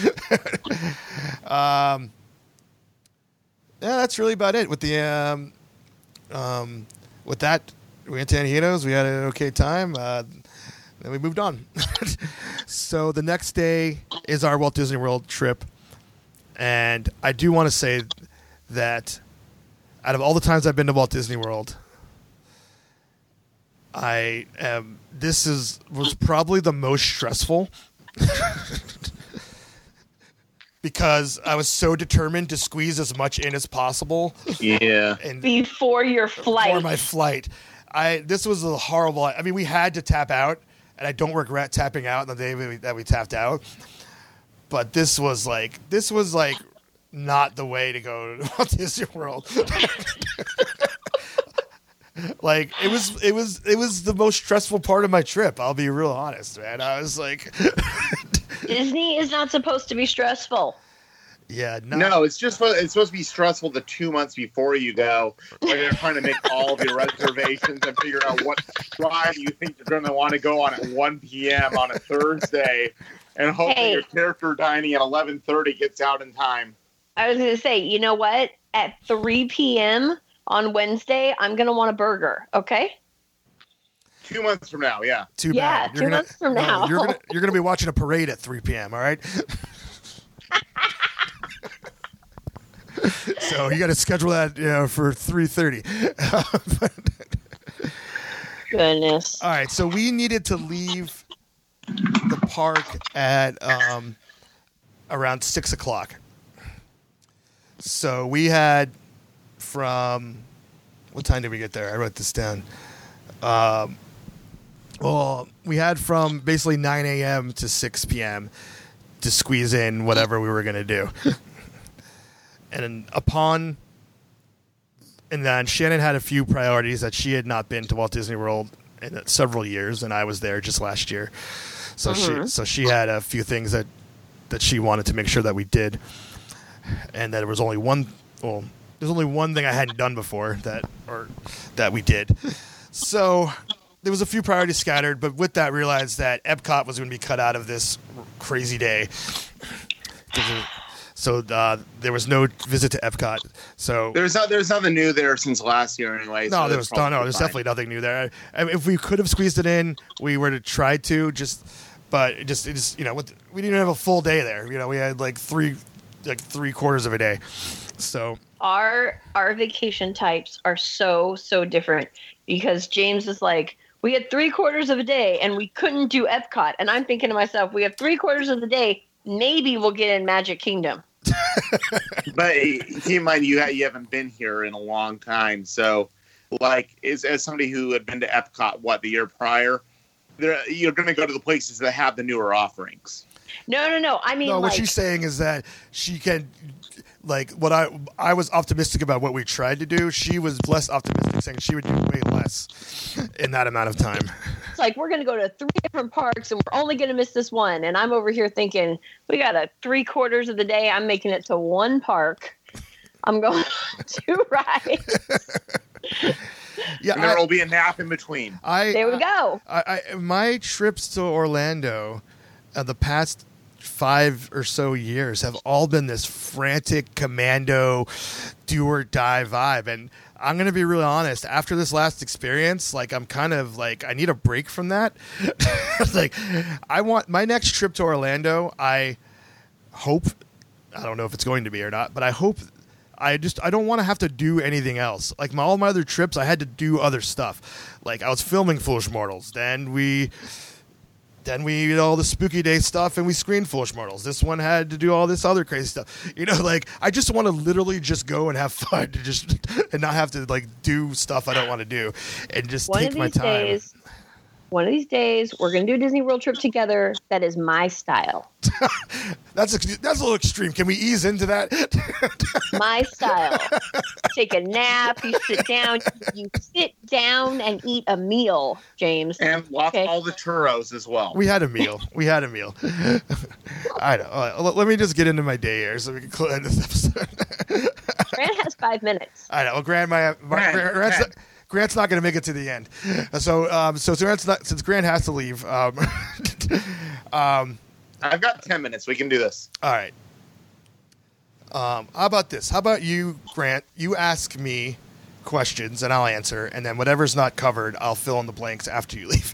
um, yeah, that's really about it. With the um, um, with that, we went to Antojitos. We had an okay time. Uh, Then we moved on. So the next day is our Walt Disney World trip. And I do want to say that out of all the times I've been to Walt Disney World, I am, this is was probably the most stressful. Because I was so determined to squeeze as much in as possible.
Yeah.
And
Before your flight.
for my flight. I this was a horrible. I mean, we had to tap out. And I don't regret tapping out the day we, that we tapped out. But this was like this was like not the way to go to Walt Disney World. Like it was it was it was the most stressful part of my trip. I'll be real honest, man. I was like
Disney is not supposed to be stressful.
Yeah, not,
No, it's just it's supposed to be stressful the two months before you go, where you're trying to make all of your reservations and figure out what ride you think you're going to want to go on at one p.m. on a Thursday, and hoping
Hey.
your character dining at eleven thirty gets out in time.
I was going to say, you know what? At three p.m. on Wednesday, I'm going to want a burger, okay?
Two months from now, yeah.
too
Yeah,
bad.
two months from
no,
now.
You're gonna you're gonna be watching a parade at three p.m. All right. So you got to schedule that, you know, for three thirty.
Goodness.
All right, so we needed to leave the park at um, around six o'clock. So we had from what time did we get there? I wrote this down. Um, well, we had from basically nine a.m. to six p.m. to squeeze in whatever we were going to do. And upon, and then Shannon had a few priorities that she had not been to Walt Disney World in several years, and I was there just last year. So
Mhm.
she, so she had a few things that, that she wanted to make sure that we did, and that there was only one. Well, there's only one thing I hadn't done before that, or that we did. So there was a few priorities scattered, but with that, realized that Epcot was going to be cut out of this crazy day. So uh, there was no visit to Epcot. So
There's not there's nothing new there since last year, anyway.
no,
so
there
that's
was no, no.
probably
There's
fine.
definitely nothing new there. I mean, if we could have squeezed it in, we were to try to just, but it just, it just, you know, with, we didn't have a full day there. You know, we had like three, like three quarters of a day. So
Our our vacation types are so so different because James is like, we had three quarters of a day and we couldn't do Epcot, and I'm thinking to myself, we have three quarters of the day, maybe we'll get in Magic Kingdom.
But keep in mind, you ha- you haven't been here in a long time, so like as as somebody who had been to Epcot what the year prior, there you're going to go to the places that have the newer offerings.
No, no, no. I mean,
no, what
like,
she's saying is that she can, like, what I I was optimistic about what we tried to do. She was less optimistic, saying she would do way less in that amount of time.
it's like we're going to go to three different parks and we're only going to miss this one. And I'm over here thinking, we got a three quarters of the day. I'm making it to one park. I'm going on two rides.
Yeah,
And there
I,
will be a nap in between.
I
There we go.
I, I my trips to Orlando, uh, the past five or so years have all been this frantic commando do or die vibe, and I'm gonna be really honest. After this last experience, like I'm kind of like I need a break from that. Like I want my next trip to Orlando. I hope I don't know if it's going to be or not, but I hope I just I don't want to have to do anything else. Like my all my other trips, I had to do other stuff. Like I was filming Foolish Mortals. Then we then we did all the Spooky Day stuff, and we screened Foolish Mortals. This one had to do all this other crazy stuff. You know, like I just want to literally just go and have fun, to just and not have to like do stuff I don't want to do, and just
One
take
of
my
these
time.
days, one of these days, we're going to do a Disney World trip together. That is my style.
That's a, that's a little extreme. Can we ease into that?
My style. Take a nap. You sit down. You sit down and eat a meal, James.
And lots
Okay.
all the churros as well.
We had a meal. We had a meal. I know. All right, let- let me just get into my day here so we can close end this episode.
Grant has five minutes.
I know. Well, Grant, my, my
Grant,
Grant's,
Grant.
Grant's not going to make it to the end. So, um, so Grant's not, since Grant has to leave, um, um,
I've got ten minutes. We can do this.
all right. Um, how about this? How about you, Grant? You ask me questions and I'll answer, and then whatever's not covered, I'll fill in the blanks after you leave.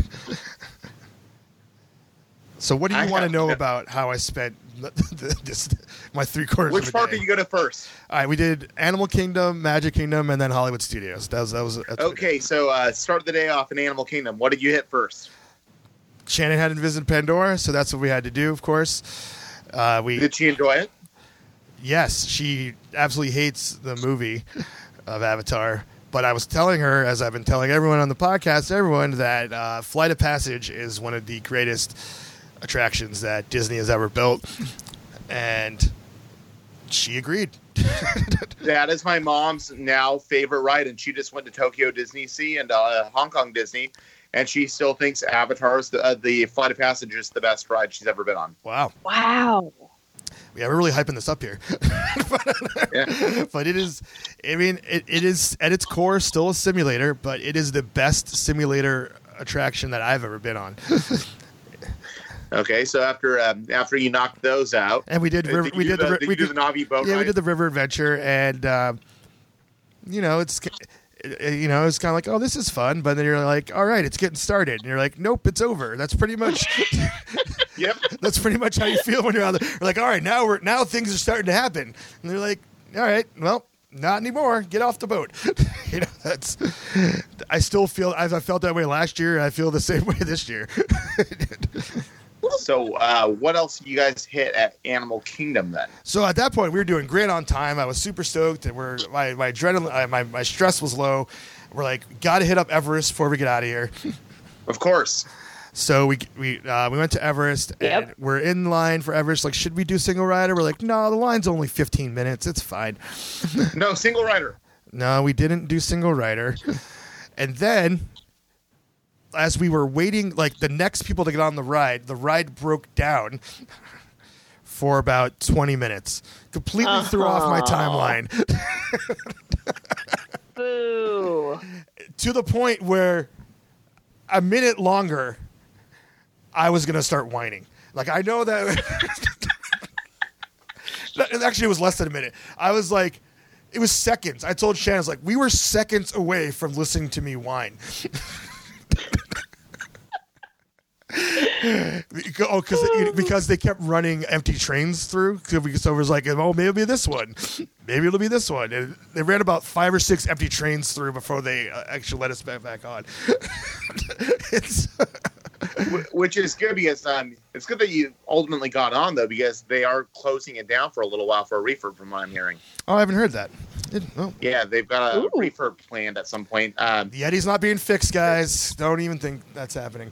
So, what do you
I
want to
have-
know about how I spent this my three quarters
Which
of a
park
day?
are you go to first?
All right, we did Animal Kingdom, Magic Kingdom, and then Hollywood Studios. That was that was that's what we did.
Okay, so uh, start the day off in Animal Kingdom. What did you hit first?
Shannon hadn't visited Pandora, so that's what we had to do. Of course, uh, we
Did she enjoy it?
yes, she absolutely hates the movie of Avatar. But I was telling her, as I've been telling everyone on the podcast, everyone that uh, Flight of Passage is one of the greatest attractions that Disney has ever built, and she agreed.
That is my mom's now favorite ride, and she just went to Tokyo Disney Sea and uh, Hong Kong Disney, and she still thinks Avatar's the, uh, the Flight of Passage is the best ride she's ever been on.
Wow.
Wow.
Yeah, we're really hyping this up here.
Yeah.
But it is, I mean, it, it is at its core still a simulator, but it is the best simulator attraction that I've ever been on.
Okay, so after um, after you knocked those out,
And we did,
uh,
river,
did
we
you
did
do
the,
the,
ri-
did
we
you do
did,
the Navi boat
yeah,
ride?
we did the river adventure, and uh, you know, it's you know, it's kind of like, oh, this is fun, but then you're like, all right, it's getting started, and you're like, nope, it's over. That's pretty much.
Yep.
That's pretty much how you feel when you're on there. We're like, all right, now we're now things are starting to happen, and they're like, all right, well, not anymore. Get off the boat. You know, that's. I still feel as I felt that way last year. I feel the same way this year.
So, uh, what else you guys hit at Animal Kingdom then?
So at that point, we were doing great on time. I was super stoked, and we're my my adrenaline, uh, my my stress was low. We're like, got to hit up Everest before we get out of here.
Of course.
So we we uh, we went to Everest, and
Yep.
we're in line for Everest. Like, should we do single rider? We're like, no, the line's only fifteen minutes. It's fine.
No, single rider.
No, we didn't do single rider. And then, as we were waiting, like the next people to get on the ride, the ride broke down for about twenty minutes. Completely threw off my timeline
Boo.
to the point where a minute longer, I was going to start whining. Like, I know that. Actually, it was less than a minute. I was like, it was seconds. I told Shannon, I was like, we were seconds away from listening to me whine. Oh, because because they kept running empty trains through. So it was like, oh, maybe it'll be this one, maybe it'll be this one. And they ran about five or six empty trains through before they uh, actually let us back back on. It's
Wh- Which is good because um, it's good that you ultimately got on though because they are closing it down for a little while for a refurb from what I'm hearing.
oh, I haven't heard that. It, oh.
Yeah, they've got a
Ooh.
refurb planned at some point. Um,
The Yeti's not being fixed, guys. Don't even think that's happening.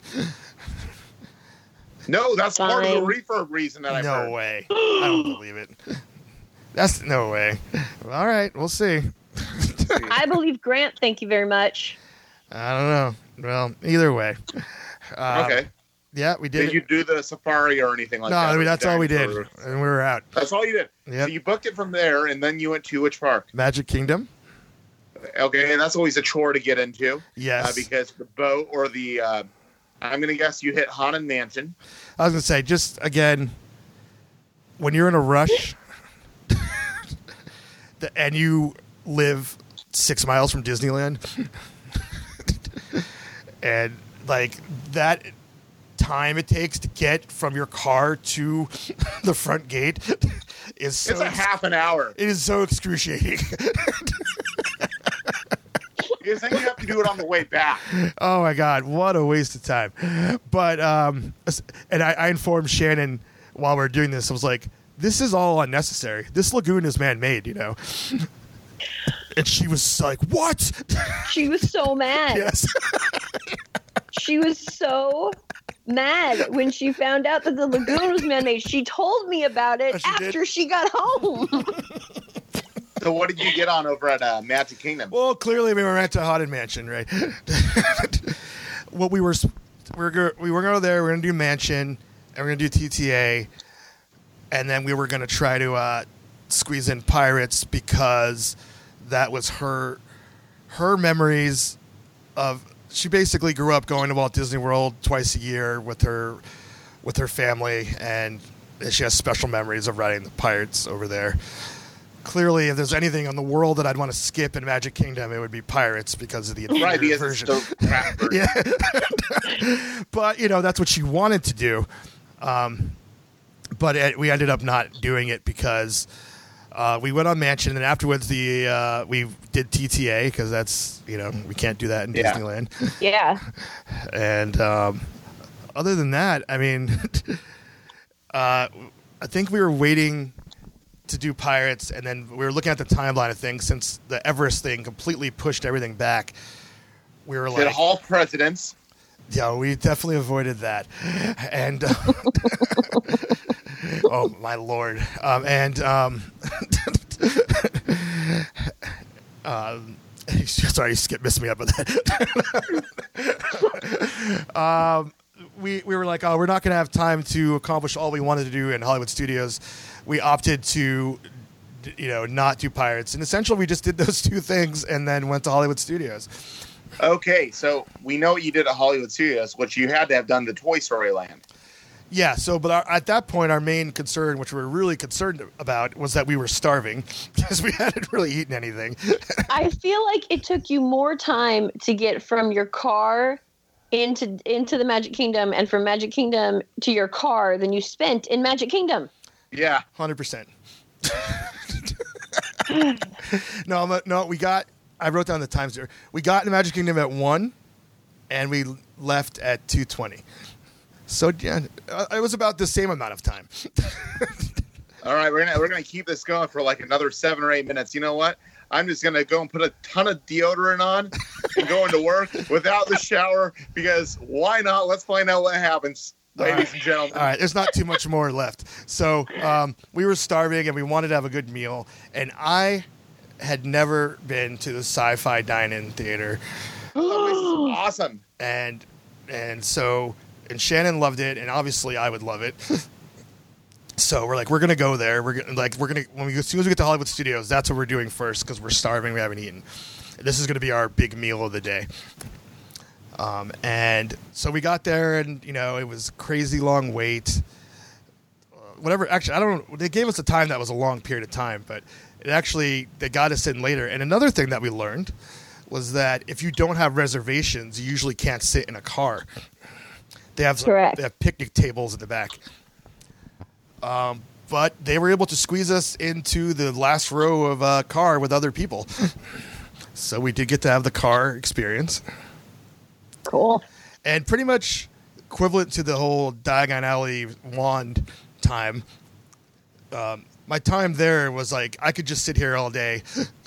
no, that's part of the
Fine.
refurb reason that I've
No
heard.
way. I don't believe it. That's no way. All right, we'll see.
I believe Grant. Thank you very much.
I don't know. Well, either way. Uh,
Okay.
Yeah, we did.
Did you do the safari or anything like
no,
that?
I
Or
mean, that's all we did,
for-
and we were out.
That's all you did.
Yep.
So you booked it from there, and then you went to which park?
Magic Kingdom.
Okay, and that's always a chore to get into.
Yes.
Uh, because the boat or the, uh, I'm going to guess you hit Haunted Mansion.
I was gonna say, just again, when you're in a rush, the- and you live six miles from Disneyland, and like that time it takes to get from your car to the front gate, is so
It's a half an hour.
It is so excruciating.
You think you have to do it on the way back.
Oh my God, what a waste of time. But um, and I, I informed Shannon while we were doing this. I was like, "This is all unnecessary. This lagoon is man-made, you know." And she was like, "What?"
She was so mad.
Yes.
She was so mad when she found out that the lagoon was man-made. She told me about it
Oh, she
after
did?
she got home.
So what did you get on over at uh, Magic Kingdom?
Well, clearly we were at a haunted mansion, right? What we were, we were, go- we were going to go there. We are going to do mansion, and we're going to do T T A, and then we were going to try to uh, squeeze in Pirates because that was her, her memories of. She basically grew up going to Walt Disney World twice a year with her, with her family, and she has special memories of riding the Pirates over there. Clearly, if there's anything in the world that I'd want to skip in Magic Kingdom, it would be Pirates because of the
Right, because
version.
it's the crap version.
Yeah. But, you know, that's what she wanted to do. Um, but it, we ended up not doing it because uh, we went on Mansion, and afterwards the uh, we did T T A because that's, you know, we can't do that in
Yeah.
Disneyland.
Yeah.
And um, other than that, I mean, uh, I think we were waiting to do Pirates, and then we were looking at the timeline of things since the Everest thing completely pushed everything back. We were
Did
like,
Hall Presidents.
yeah, we definitely avoided that. And uh, oh my Lord. Um, and um, um, sorry, you skipped missing me up with that. um, we we were like, oh, we're not going to have time to accomplish all we wanted to do in Hollywood Studios. We opted to, you know, not do Pirates. In essential, we just did those two things and then went to Hollywood Studios.
Okay, so we know what you did at Hollywood Studios, which you had to have done to Toy Story Land.
Yeah, so, but our, at that point, our main concern, which we were really concerned about, was that we were starving because we hadn't really eaten anything.
I feel like it took you more time to get from your car into into the Magic Kingdom and from Magic Kingdom to your car than you spent in Magic Kingdom.
Yeah.
one hundred percent. no, I'm a, no, we got, I wrote down the times there. We got in Magic Kingdom at one, and we left at two twenty. So, yeah, uh, it was about the same amount of time.
All right, we're gonna we're gonna keep this going for like another seven or eight minutes. You know what? I'm just gonna go and put a ton of deodorant on and go into work without the shower because why not? Let's find out what happens, ladies
right.
and gentlemen.
All right, there's not too much more left. So um, we were starving and we wanted to have a good meal. And I had never been to the Sci-Fi Dine-In Theater,
Oh, this is awesome.
and and so and Shannon loved it, and obviously I would love it. So we're like, we're gonna go there. We're gonna, like, we're gonna when we as soon as we get to Hollywood Studios, that's what we're doing first because we're starving. We haven't eaten. This is gonna be our big meal of the day. Um, and so we got there, and you know, it was crazy long wait. Uh, whatever. Actually, I don't know. They gave us a time that was a long period of time, but it actually they got us in later. And another thing that we learned was that if you don't have reservations, you usually can't sit in a car. They have
Correct.
they have picnic tables in the back. Um, but they were able to squeeze us into the last row of a car with other people. So we did get to have the car experience.
Cool.
And pretty much equivalent to the whole Diagon Alley wand time. Um, my time there was like, I could just sit here all day.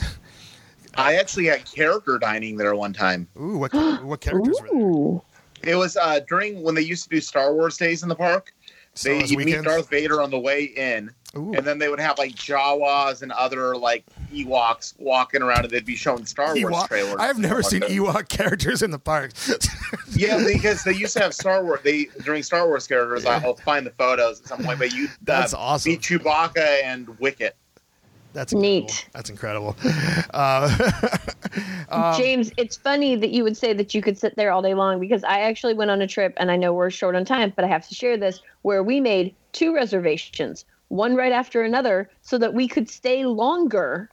I actually had character dining there one time.
Ooh, what what characters were there?
Ooh.
It was uh, during when they used to do Star Wars days in the park.
So
They
as
you'd meet
weekends?
Darth Vader on the way in,
Ooh.
and then they would have like Jawas and other like Ewoks walking around, and they'd be showing Star Wars
Ewok?
trailers.
I've never seen Ewok characters in the park.
Yeah, because they used to have Star Wars. They during Star Wars characters.
Yeah.
I'll find the photos at some point. But you uh,
That's awesome.
Be Chewbacca and Wicket.
That's incredible.
Neat.
That's incredible. Uh, um,
James, it's funny that you would say that you could sit there all day long because I actually went on a trip, and I know we're short on time, but I have to share this, where we made two reservations, one right after another, so that we could stay longer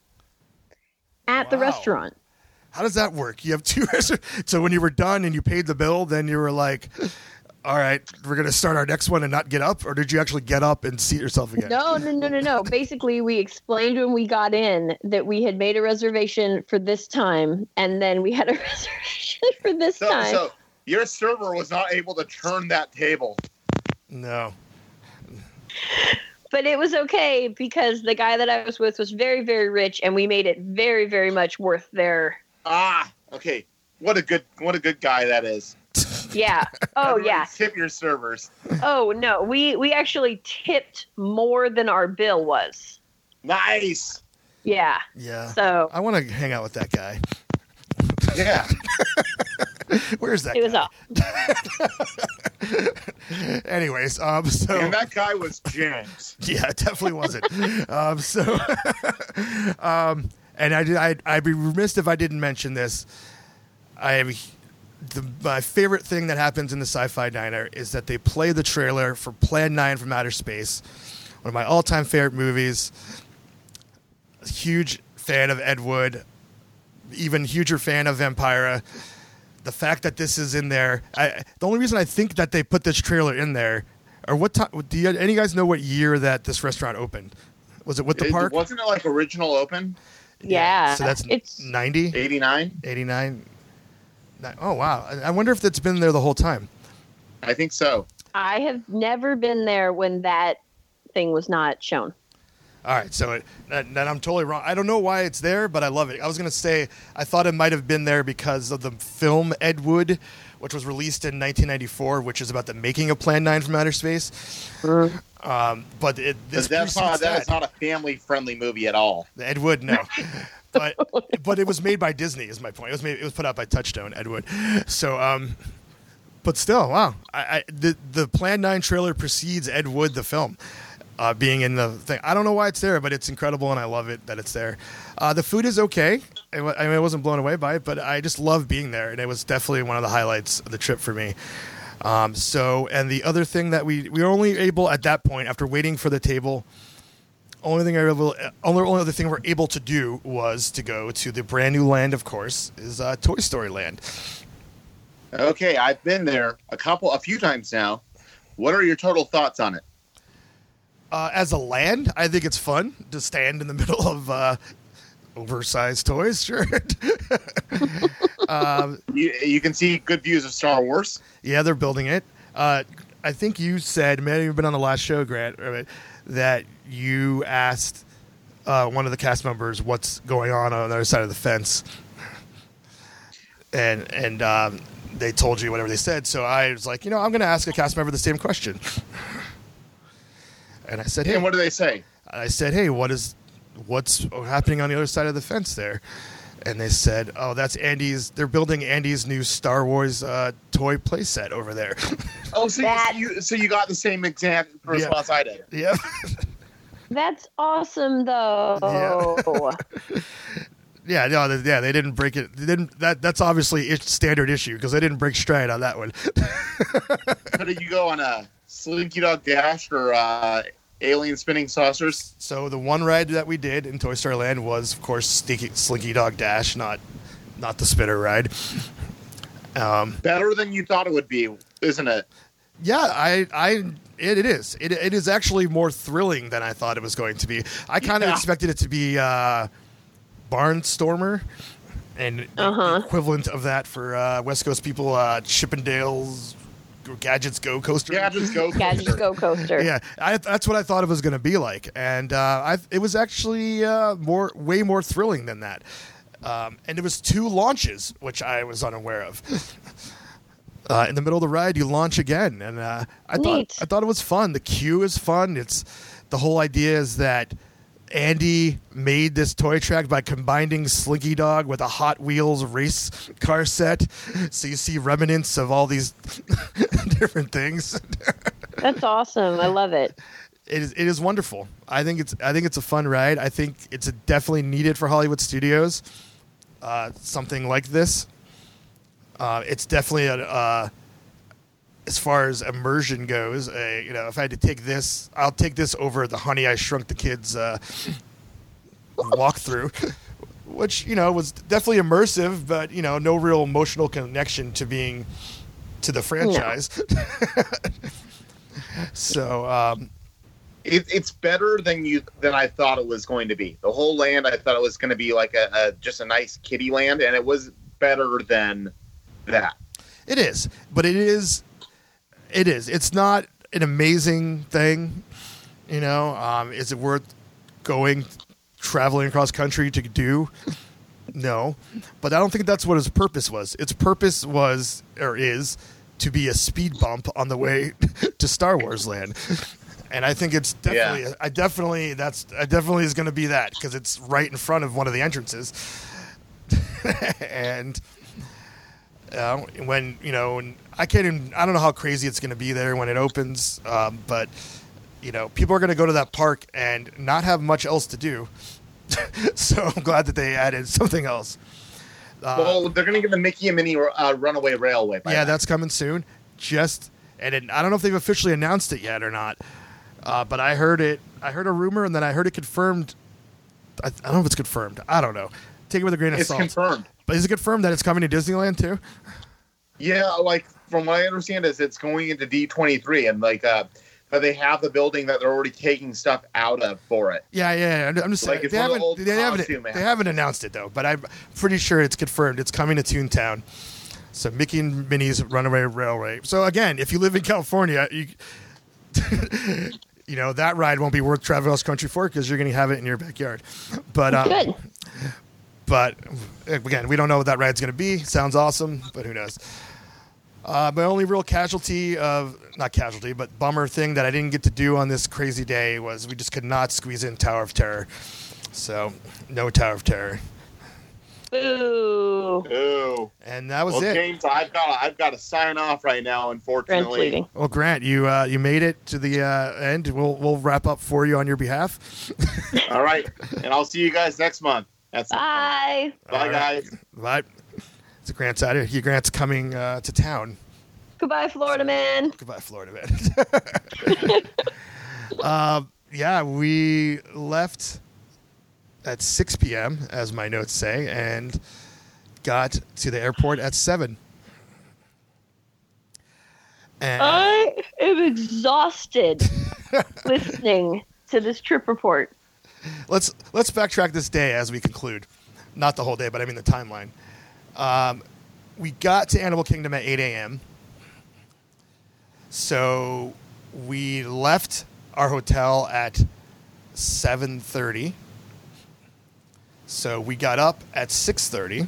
at the
Wow.
restaurant.
How does that work? You have two reser- So when you were done and you paid the bill, then you were like, all right, we're going to start our next one and not get up? Or did you actually get up and seat yourself again?
No, no, no, no, no. Basically, we explained when we got in that we had made a reservation for this time, and then we had a reservation for this
So,
time.
so your server was not able to turn that table.
No.
But it was okay because the guy that I was with was very, very rich, and we made it very, very much worth their.
Ah, okay. What a good, what a good guy that is.
Yeah. Oh,
Everybody
yeah.
Tip your servers.
Oh, no. We we actually tipped more than our bill was.
Nice.
Yeah.
Yeah.
So
I want to hang out with that guy.
Yeah.
Where's that
it was
guy?
up.
Anyways, um, so
And that guy was James.
yeah, it definitely wasn't. um, so, um, and I did. I, I'd be remiss if I didn't mention this. I have the my favorite thing that happens in the Sci-Fi Diner is that they play the trailer for Plan nine from Outer Space, one of my all-time favorite movies. Huge fan of Ed Wood, even huger fan of Vampira. The fact that this is in there, I, the only reason I think that they put this trailer in there, or what time? Do you, any of you guys know what year that this restaurant opened? Was it with the
It-
park?
Wasn't it like original open?
Yeah.
So that's
it's
ninety,
eighty-nine?
eighty-nine. Oh, wow. I I wonder if it's been there the whole time.
I think so.
I have never been there when that thing was not shown.
All right, so it, that, that I'm totally wrong. I don't know why it's there, but I love it. I was going to say I thought it might have been there because of the film Ed Wood, which was released in nineteen ninety-four, which is about the making of Plan nine from Outer Space.
Mm.
Um, but it, this
That's not,
precedes
that is not a family-friendly movie at all.
The Ed Wood, no. but but it was made by Disney, is my point. It was made, it was put out by Touchstone, Ed Wood. So, um, but still, wow. I, I the the Plan nine trailer precedes Ed Wood, the film. Uh, being in the thing, I don't know why it's there, but it's incredible, and I love it that it's there. Uh, the food is okay. I, I mean, I wasn't blown away by it, but I just love being there, and it was definitely one of the highlights of the trip for me. Um, so, and the other thing that we we were only able at that point, after waiting for the table, only thing I able, only only other thing we're able to do was to go to the brand new land. Of course, is uh, Toy Story Land.
Okay, I've been there a couple, a few times now. What are your total thoughts on it?
Uh, as a land, I think it's fun to stand in the middle of uh, oversized toys. Sure. um,
You, you can see good views of Star Wars.
yeah, they're building it. Uh, I think you said, maybe you've been on the last show, Grant, right, that you asked uh, one of the cast members what's going on on the other side of the fence, and and um, they told you whatever they said. So I was like, you know, I'm going to ask a cast member the same question. And I said, hey,
And what do they say?
I said, hey, what is, what's happening on the other side of the fence there? And they said, oh, that's Andy's, they're building Andy's new Star Wars uh, toy playset over there.
Oh, so,
That-
you, so you got the same exact response I did.
Yep.
That's awesome, though.
Yeah, no, they, yeah, they didn't break it. They didn't. That that's obviously a standard issue because they didn't break stride on that one.
So did you go on a Slinky Dog Dash or uh, Alien Spinning Saucers?
So the one ride that we did in Toy Story Land was, of course, Stinky, Slinky Dog Dash, not not the spinner ride. Um,
Better than you thought it would be, isn't it?
yeah, I, I, it, it is. It, it is actually more thrilling than I thought it was going to be. I kind of
Yeah.
expected it to be uh, Barnstormer, and the
Uh-huh.
equivalent of that for uh, West Coast people, uh, Chippendales Gadgets Go Coaster.
Yeah, just go.
Gadgets Go Coaster.
Yeah, I, that's what I thought it was going to be like, and uh, I, it was actually uh, more, way more thrilling than that. Um, and it was two launches, which I was unaware of. Uh, in the middle of the ride, you launch again, and uh, I
Neat.
thought I thought it was fun. The queue is fun. It's the whole idea is that Andy made this toy track by combining Slinky Dog with a Hot Wheels race car set, so you see remnants of all these different things.
That's awesome. I love it.
It is it is wonderful. I think it's I think it's a fun ride. I think it's definitely needed for Hollywood studios. Uh, something like this. Uh, it's definitely a uh, as far as immersion goes. Uh, you know, if I had to take this, I'll take this over the Honey I Shrunk the Kids uh, walkthrough, which you know was definitely immersive, but you know, no real emotional connection to being to the franchise. No. so, um,
it, it's better than you than I thought it was going to be. The whole land, I thought it was going to be like a, a just a nice kiddie land, and it was better than that.
It is, but it is, it is. It's not an amazing thing, you know. Um, is it worth going, traveling across country to do? No, but I don't think that's what its purpose was. Its purpose was, or is, to be a speed bump on the way to Star Wars Land. And I think it's definitely, yeah. I definitely, that's, I definitely is going to be that because it's right in front of one of the entrances. and uh, when, you know, when I can't even, I don't know how crazy it's going to be there when it opens, um, but, you know, people are going to go to that park and not have much else to do. So I'm glad that they added something else. Uh,
well, they're going to give the Mickey and Minnie uh, Runaway Railway.
Yeah, that. that's coming soon. Just, and it, I don't know if they've officially announced it yet or not. Uh, but I heard it. I heard a rumor, and then I heard it confirmed. I, I don't know if it's confirmed. I don't know. Take it with a grain of
it's
salt.
It's confirmed.
But is it confirmed that it's coming to Disneyland too?
Yeah, like from what I understand, is it's going into D twenty-three, and like uh, they have the building that they're already taking stuff out of for it.
Yeah, yeah. I'm just
like
saying they haven't. They haven't. They haven't announced it though, but I'm pretty sure it's confirmed. It's coming to Toontown. So Mickey and Minnie's Runaway Railway. So again, if you live in California, you. You know, that ride won't be worth traveling across country for because you're going to have it in your backyard. But um,
Good.
But, again, we don't know what that ride's going to be. Sounds awesome, but who knows. Uh, my only real casualty of, not casualty, but bummer thing that I didn't get to do on this crazy day was we just could not squeeze in Tower of Terror. So, no Tower of Terror.
Boo.
Boo.
And that was
well,
it.
James, I've got I've got to sign off right now, unfortunately.
Well, Grant, you uh, you made it to the uh, end. We'll we'll wrap up for you on your behalf.
All right, and I'll see you guys next month. That's
Bye.
Bye, right. guys.
Bye. So Grant's out here. Grant's coming uh, to town.
Goodbye, Florida man.
Goodbye, Florida man. uh, yeah, we left at six p.m., as my notes say, and got to the airport at seven. And
I am exhausted listening to this trip report.
Let's let's backtrack this day as we conclude. Not the whole day, but I mean the timeline. Um, we got to Animal Kingdom at eight a.m. So we left our hotel at seven thirty. So we got up at six thirty,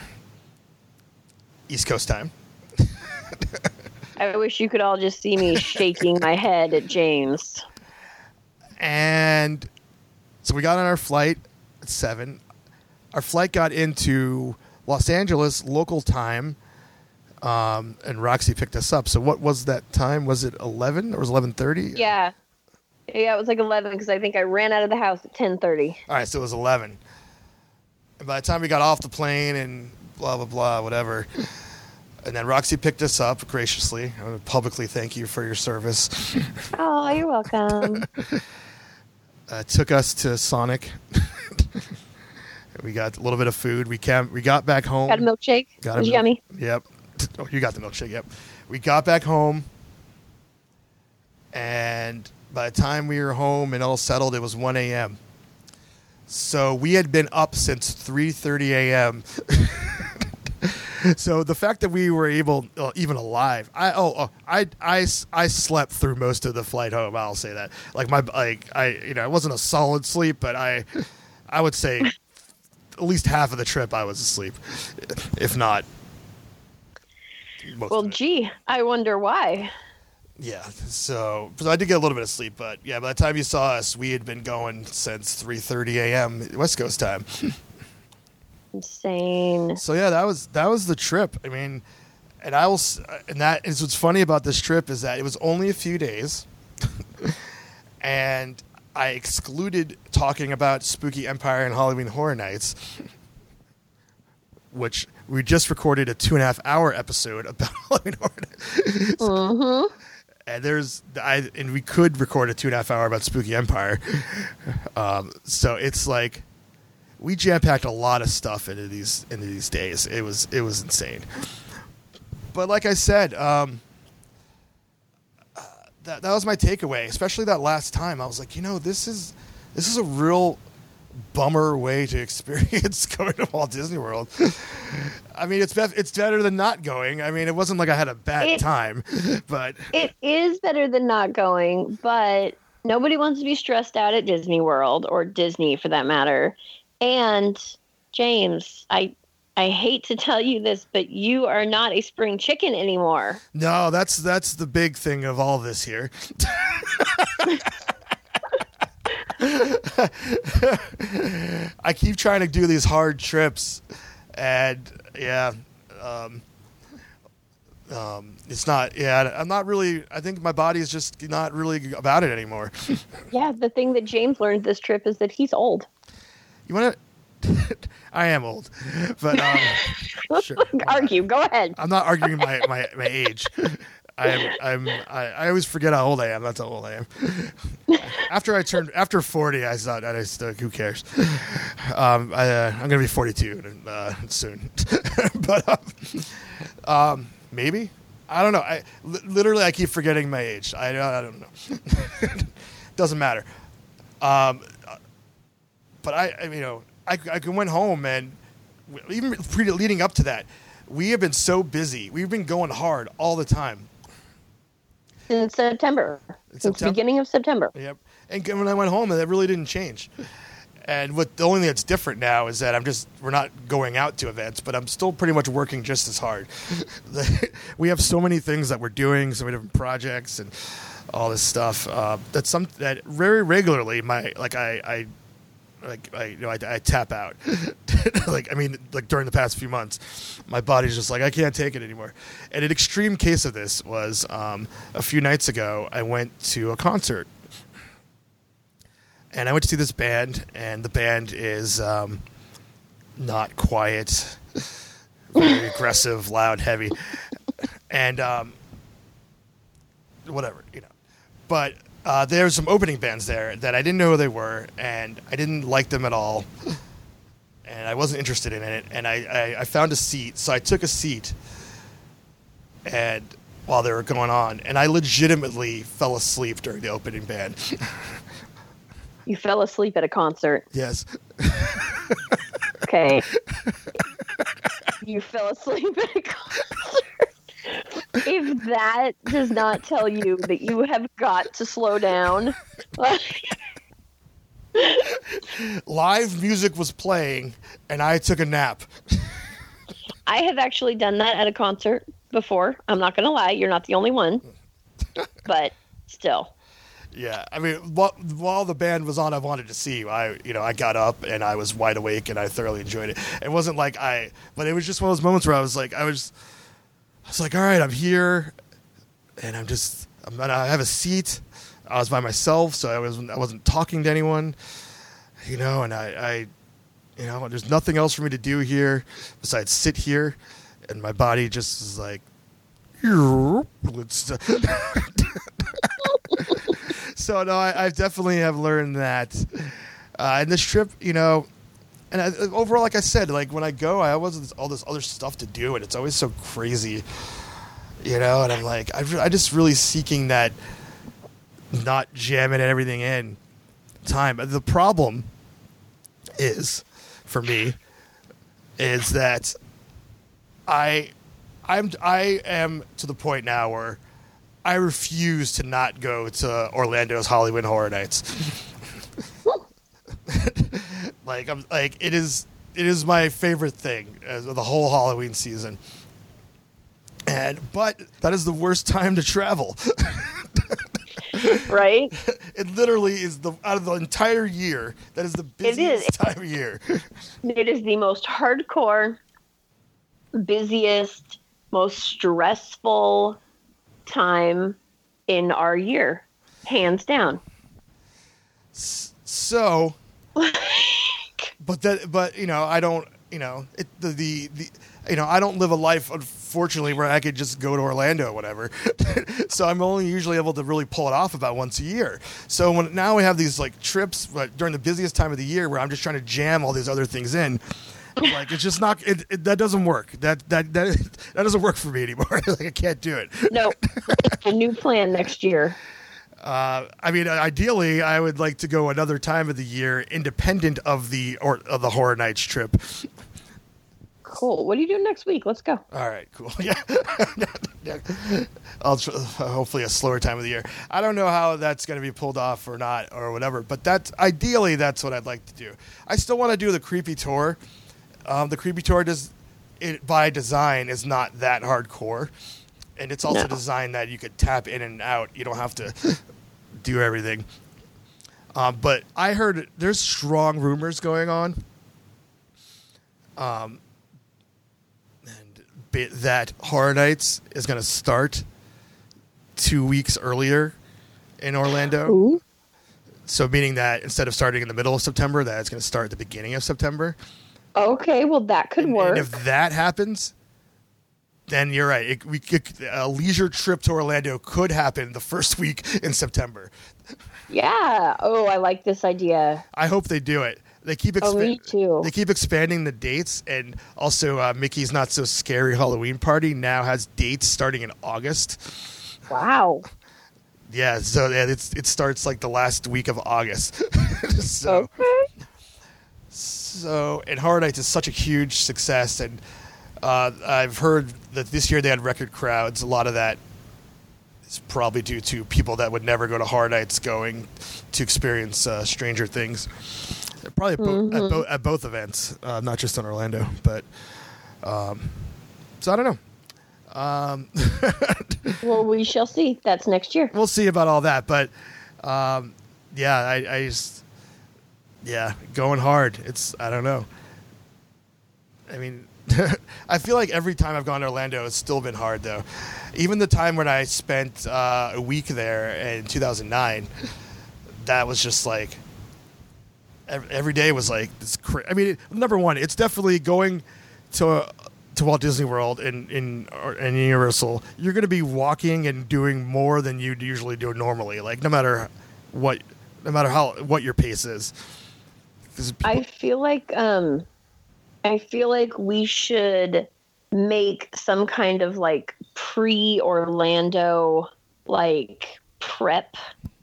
East Coast time.
I wish you could all just see me shaking my head at James.
And so we got on our flight at seven. Our flight got into Los Angeles local time, um, and Roxy picked us up. So what was that time? Was it eleven or was it eleven thirty?
Yeah. Yeah, it was like eleven because I think I ran out of the house at ten thirty.
All right, so it was eleven. And by the time we got off the plane and blah, blah, blah, whatever, and then Roxy picked us up graciously. I want to publicly thank you for your service.
Oh, you're welcome.
uh, took us to Sonic. We got a little bit of food. We came, we got back home.
Got a milkshake.
Got
it was
a mil-
yummy.
Yep. Oh, you got the milkshake. Yep. We got back home, and by the time we were home and all settled, it was one a.m. So we had been up since three thirty a.m. So the fact that we were able, uh, even alive, I oh, oh I, I, I slept through most of the flight home. I'll say that. Like my like I you know it wasn't a solid sleep, but I I would say at least half of the trip I was asleep, if not. Most
well, gee, I wonder why.
Yeah, so, so I did get a little bit of sleep, but yeah, by the time you saw us, we had been going since three thirty a.m. West Coast time.
Insane.
So yeah, that was that was the trip. I mean, and I will, and that is what's funny about this trip is that it was only a few days, and I excluded talking about Spooky Empire and Halloween Horror Nights, which we just recorded a two and a half hour episode about Halloween Horror Nights.
Mm-hmm.
And there's, I and we could record a two and a half hour about Spooky Empire. Um, so it's like we jam packed a lot of stuff into these into these days. It was it was insane. but like I said, um, uh, that that was my takeaway. Especially that last time, I was like, you know, this is this is a real bummer way to experience going to Walt Disney World. I mean, it's be- it's better than not going. I mean, it wasn't like I had a bad
it,
time, but
it is better than not going. But nobody wants to be stressed out at Disney World or Disney for that matter. And James, I I hate to tell you this, but you are not a spring chicken anymore.
No, that's that's the big thing of all this here. I keep trying to do these hard trips, and yeah, um, um, it's not. Yeah, I'm not really. I think my body is just not really about it anymore.
Yeah, the thing that James learned this trip is that he's old.
You want to? I am old, but um, sure,
argue. Go ahead.
I'm not arguing my, my, my age. I am. I'm. I, I always forget how old I am. That's how old I am. After I turned after forty, I thought, I just, uh, who cares? Um, I, uh, I'm gonna be forty-two uh, soon, but um, um, maybe I don't know. I li- literally I keep forgetting my age. I, I don't know. Doesn't matter. Um, but I, I you know. I, I went home, and even pre- leading up to that, we have been so busy. We've been going hard all the time.
In September.
In
Since
September?
the beginning of September.
Yep. And when I went home, that really didn't change. And what the only thing that's different now is that I'm just we're not going out to events, but I'm still pretty much working just as hard. We have so many things that we're doing, so many different projects and all this stuff. Uh, that's some that very regularly my like I. I Like I, you know, I, I tap out. Like I mean, like during the past few months, my body's just like I can't take it anymore. And an extreme case of this was um, a few nights ago. I went to a concert, and I went to see this band, and the band is um, not quiet, very aggressive, loud, heavy, and um, whatever, you know, but. Uh, there were some opening bands there that I didn't know who they were, and I didn't like them at all, and I wasn't interested in it. And I, I, I found a seat, so I took a seat, and while they were going on, and I legitimately fell asleep during the opening band.
You fell asleep at a concert.
Yes.
Okay. You fell asleep at a concert. If that does not tell you that you have got to slow down.
Live music was playing, and I took a nap.
I have actually done that at a concert before. I'm not going to lie. You're not the only one. But still.
Yeah, I mean, while, while the band was on, I wanted to see. I, you know, I got up and I was wide awake, and I thoroughly enjoyed it. It wasn't like I, but it was just one of those moments where I was like, I was, I was like, all right, I'm here, and I'm just, I'm gonna I have a seat. I was by myself, so I wasn't, I wasn't talking to anyone, you know, and I, I, you know, there's nothing else for me to do here besides sit here, and my body just is like, let's. So no, I, I definitely have learned that. Uh, and this trip, you know, and I, overall, like I said, like when I go, I always have all this other stuff to do, and it's always so crazy, you know. And I'm like, I, I just really seeking that, not jamming everything in time. The problem is, for me, is that I, I'm I am to the point now where I refuse to not go to Orlando's Halloween Horror Nights. Like I'm like it is it is my favorite thing of the whole Halloween season. And but that is the worst time to travel.
Right?
It literally is the out of the entire year, that is the busiest time of year.
It is the most hardcore, busiest, most stressful time in our year, hands down.
So, but that, but you know, I don't, you know, it, the, the, the, you know, I don't live a life, unfortunately, where I could just go to Orlando or whatever. So I'm only usually able to really pull it off about once a year. So when now we have these like trips, but during the busiest time of the year where I'm just trying to jam all these other things in, Like it's just not. It, it, that doesn't work. That that that that doesn't work for me anymore. Like I can't do it.
No, a new plan next year.
Uh, I mean, ideally, I would like to go another time of the year, independent of the or of the Horror Nights trip.
Cool. What are you doing next week? Let's go.
All right, cool. Yeah, I'll tr- hopefully a slower time of the year. I don't know how that's going to be pulled off or not or whatever, but that's ideally that's what I'd like to do. I still want to do the creepy tour. Um, the creepy tour does it by design is not that hardcore, and it's also
No.
designed that you could tap in and out. You don't have to do everything. Um, but I heard there's strong rumors going on. Um. That Horror Nights is going to start two weeks earlier in Orlando.
Ooh.
So meaning that instead of starting in the middle of September, that it's going to start at the beginning of September.
Okay, well that could
And,
work.
and if that happens, then you're right. It, we could, a leisure trip to Orlando could happen the first week in September.
Yeah. Oh, I like this idea.
I hope they do it. They keep
Oh, me
expa-
too.
They keep expanding the dates, and also uh, Mickey's Not So Scary Halloween Party now has dates starting in August.
Wow.
Yeah, so yeah, it's it starts like the last week of August. so,
Okay.
so and Horror Nights is such a huge success, and uh, I've heard that this year they had record crowds. A lot of that is probably due to people that would never go to Horror Nights going to experience uh, Stranger Things. Probably at, bo-
Mm-hmm.
at, bo- at both events, uh, not just in Orlando. But um, so I don't know. Um,
Well, we shall see. That's next year.
we'll see about all that. But um, yeah, I, I just yeah, going hard. It's I don't know. I mean, I feel like every time I've gone to Orlando, it's still been hard though. Even the time when I spent uh, a week there in two thousand nine, that was just like. Every, every day was like this. Cra- I mean, number one, it's definitely going to uh, to Walt Disney World and in and Universal. You're going to be walking and doing more than you'd usually do normally. Like no matter what, no matter how what your pace is. 'Cause people-
I feel like um, I feel like we should make some kind of like pre-Orlando like prep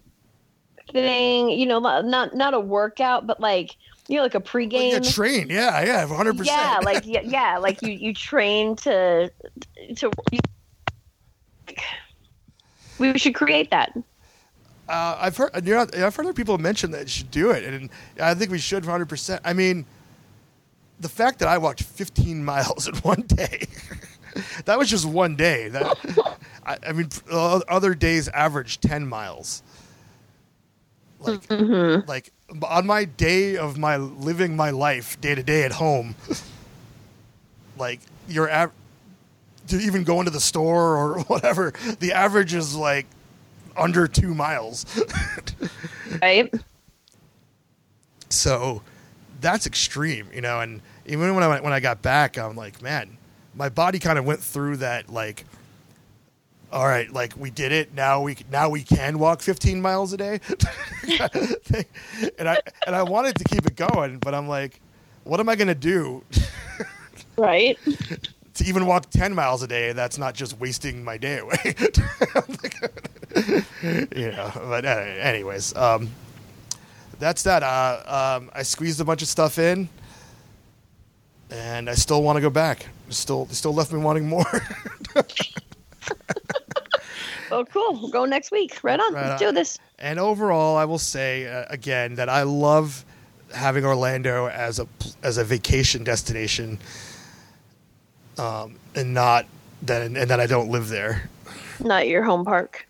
thing. You know, not not a workout, but like you know, like a pregame.
yeah, train. Yeah, yeah, one hundred percent.
Yeah, like yeah, yeah, like you you train to to. We should create that.
Uh, I've heard you know, I've heard other people mention that you should do it, and I think we should one hundred percent. I mean, the fact that I walked fifteen miles in one day, that was just one day. That I, I mean, uh, other days average ten miles. Like,
Mm-hmm.
like on my day of my living my life day to day at home, like your av- to even go into the store or whatever, the average is like under two miles.
Right.
So that's extreme, you know. And even when I when I got back, I'm like, man, my body kind of went through that. Like, all right, like we did it. Now we now we can walk fifteen miles a day. and I and I wanted to keep it going, but I'm like, what am I gonna do
Right.
to even walk ten miles a day? That's not just wasting my day away. you know. But uh, anyways, um, that's that. Uh, um, I squeezed a bunch of stuff in, and I still want to go back. Still, still left me wanting more.
Oh, cool. We'll go next week. Right on.
Right
Let's
on.
do this.
And overall, I will say uh, again that I love having Orlando as a as a vacation destination, um, and not that and that I don't live there.
Not your home park.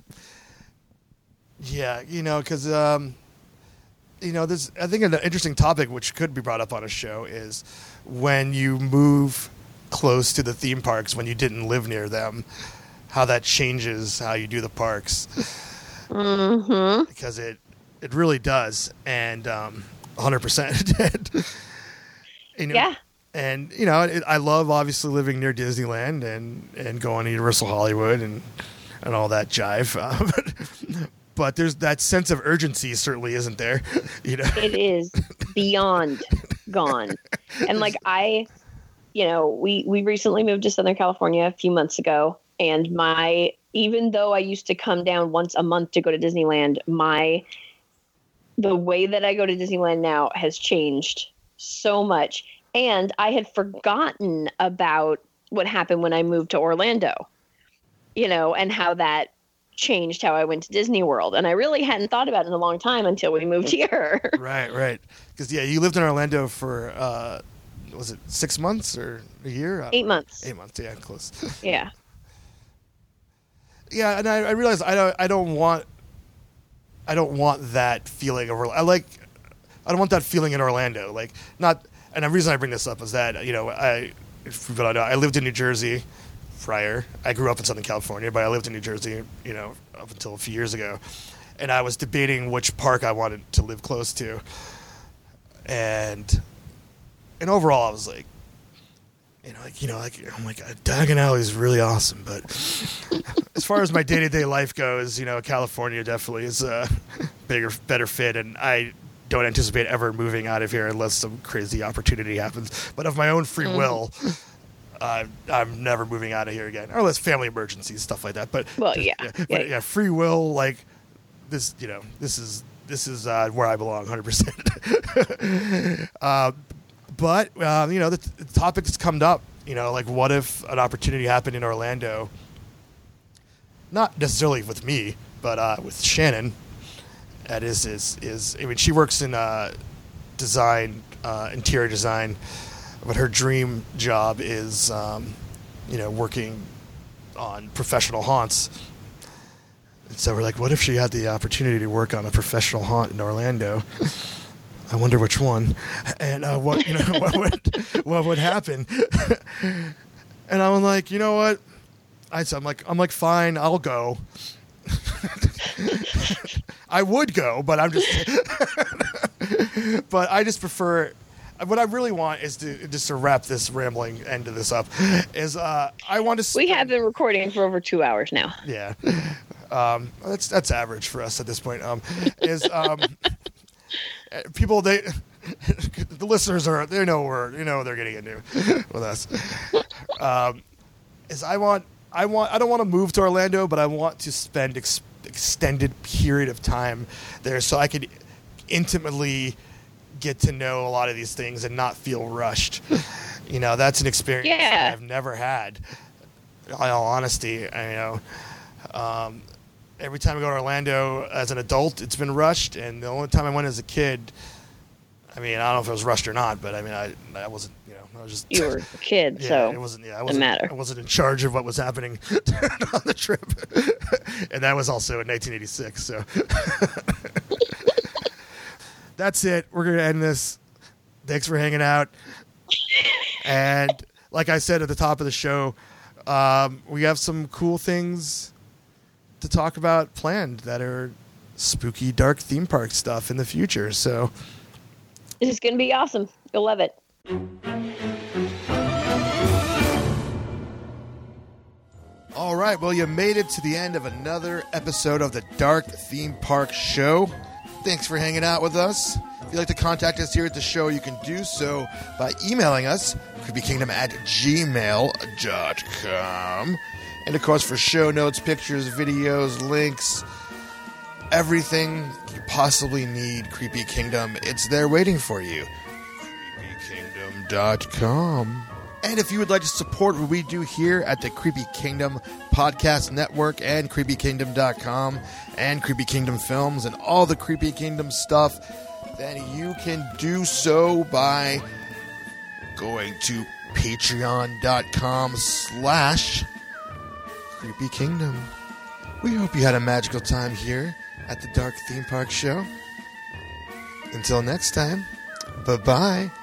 Yeah, you know, because um, you know, there's I think an interesting topic which could be brought up on a show is when you move close to the theme parks when you didn't live near them, how that changes how you do the parks.
Mm-hmm.
Because it it really does, and um, one hundred percent it did. You know,
Yeah.
and you know, it, I love obviously living near Disneyland and, and going to Universal Hollywood and and all that jive. Uh, but, but there's that sense of urgency certainly isn't there. You know,
It is beyond, gone. And like I, you know, we, we recently moved to Southern California a few months ago, and my, even though I used to come down once a month to go to Disneyland, my, the way that I go to Disneyland now has changed so much. And I had forgotten about what happened when I moved to Orlando, you know, and how that changed how I went to Disney World. And I really hadn't thought about it in a long time until we moved here.
Right, right. Because, yeah, you lived in Orlando for, uh, was it six months or a year?
Eight months.
Eight months, yeah, close.
Yeah.
Yeah, and I, I realize I don't, I don't want, I don't want that feeling of, I like, I don't want that feeling in Orlando. Like, not, and the reason I bring this up is that, you know, I, if you don't know, I lived in New Jersey prior. I grew up in Southern California, but I lived in New Jersey, you know, up until a few years ago. And I was debating which park I wanted to live close to. And, and overall, I was like, you know, like, you know, like, I'm like, Diagon Alley is really awesome. But as far as my day-to-day life goes, you know, California definitely is a bigger, better fit. And I don't anticipate ever moving out of here unless some crazy opportunity happens. But of my own free mm. will, uh, I'm never moving out of here again. Or unless family emergencies, stuff like that. But
well, yeah,
yeah,
yeah,
but, yeah free will, like this, you know, this is this is uh, where I belong, one hundred percent. uh, but uh, you know, the, the topic has come up. You know, like what if an opportunity happened in Orlando? Not necessarily with me, but uh, with Shannon. That is, is, is, I mean, she works in uh, design, uh, interior design, but her dream job is, um, you know, working on professional haunts. And so we're like, what if she had the opportunity to work on a professional haunt in Orlando? I wonder which one, and uh, what you know, what would what would happen? And I'm like, you know what? I I'm like, I'm like, fine, I'll go. I would go, but I'm just, but I just prefer. What I really want is to just to wrap this rambling end of this up. Is uh, I want to.
Spend, we have been recording for over two hours now.
Yeah, um, that's that's average for us at this point. Um, is um, people they the listeners are they know we're you know they're getting into with us. Um, is I want I want I don't want to move to Orlando, but I want to spend ex- extended period of time there so I could intimately get to know a lot of these things and not feel rushed. You know, that's an experience
yeah.
I've never had. In all honesty, I you know. Um, every time I go to Orlando as an adult, it's been rushed, and the only time I went as a kid, I mean, I don't know if it was rushed or not, but I mean, I I wasn't, you know, I was just
you were a kid,
yeah,
so
it wasn't. Yeah, I wasn't.
matter.
I wasn't in charge of what was happening on the trip, and that was also in nineteen eighty-six. So that's it. We're gonna end this. Thanks for hanging out, and like I said at the top of the show, um, we have some cool things to talk about planned that are spooky, dark theme park stuff in the future. So.
It's going to be awesome. You'll love it.
All right. Well, you made it to the end of another episode of the Dark Theme Park Show. Thanks for hanging out with us. If you'd like to contact us here at the show, you can do so by emailing us, creepykingdom at gmail dot com. And, of course, for show notes, pictures, videos, links, everything you possibly need, Creepy Kingdom, it's there waiting for you. creepy kingdom dot com. And if you would like to support what we do here at the Creepy Kingdom Podcast Network and creepy kingdom dot com and Creepy Kingdom Films and all the Creepy Kingdom stuff, then you can do so by going to patreon dot com slash Creepy Kingdom. We hope you had a magical time here at the Dark Theme Park Show. Until next time, bye-bye.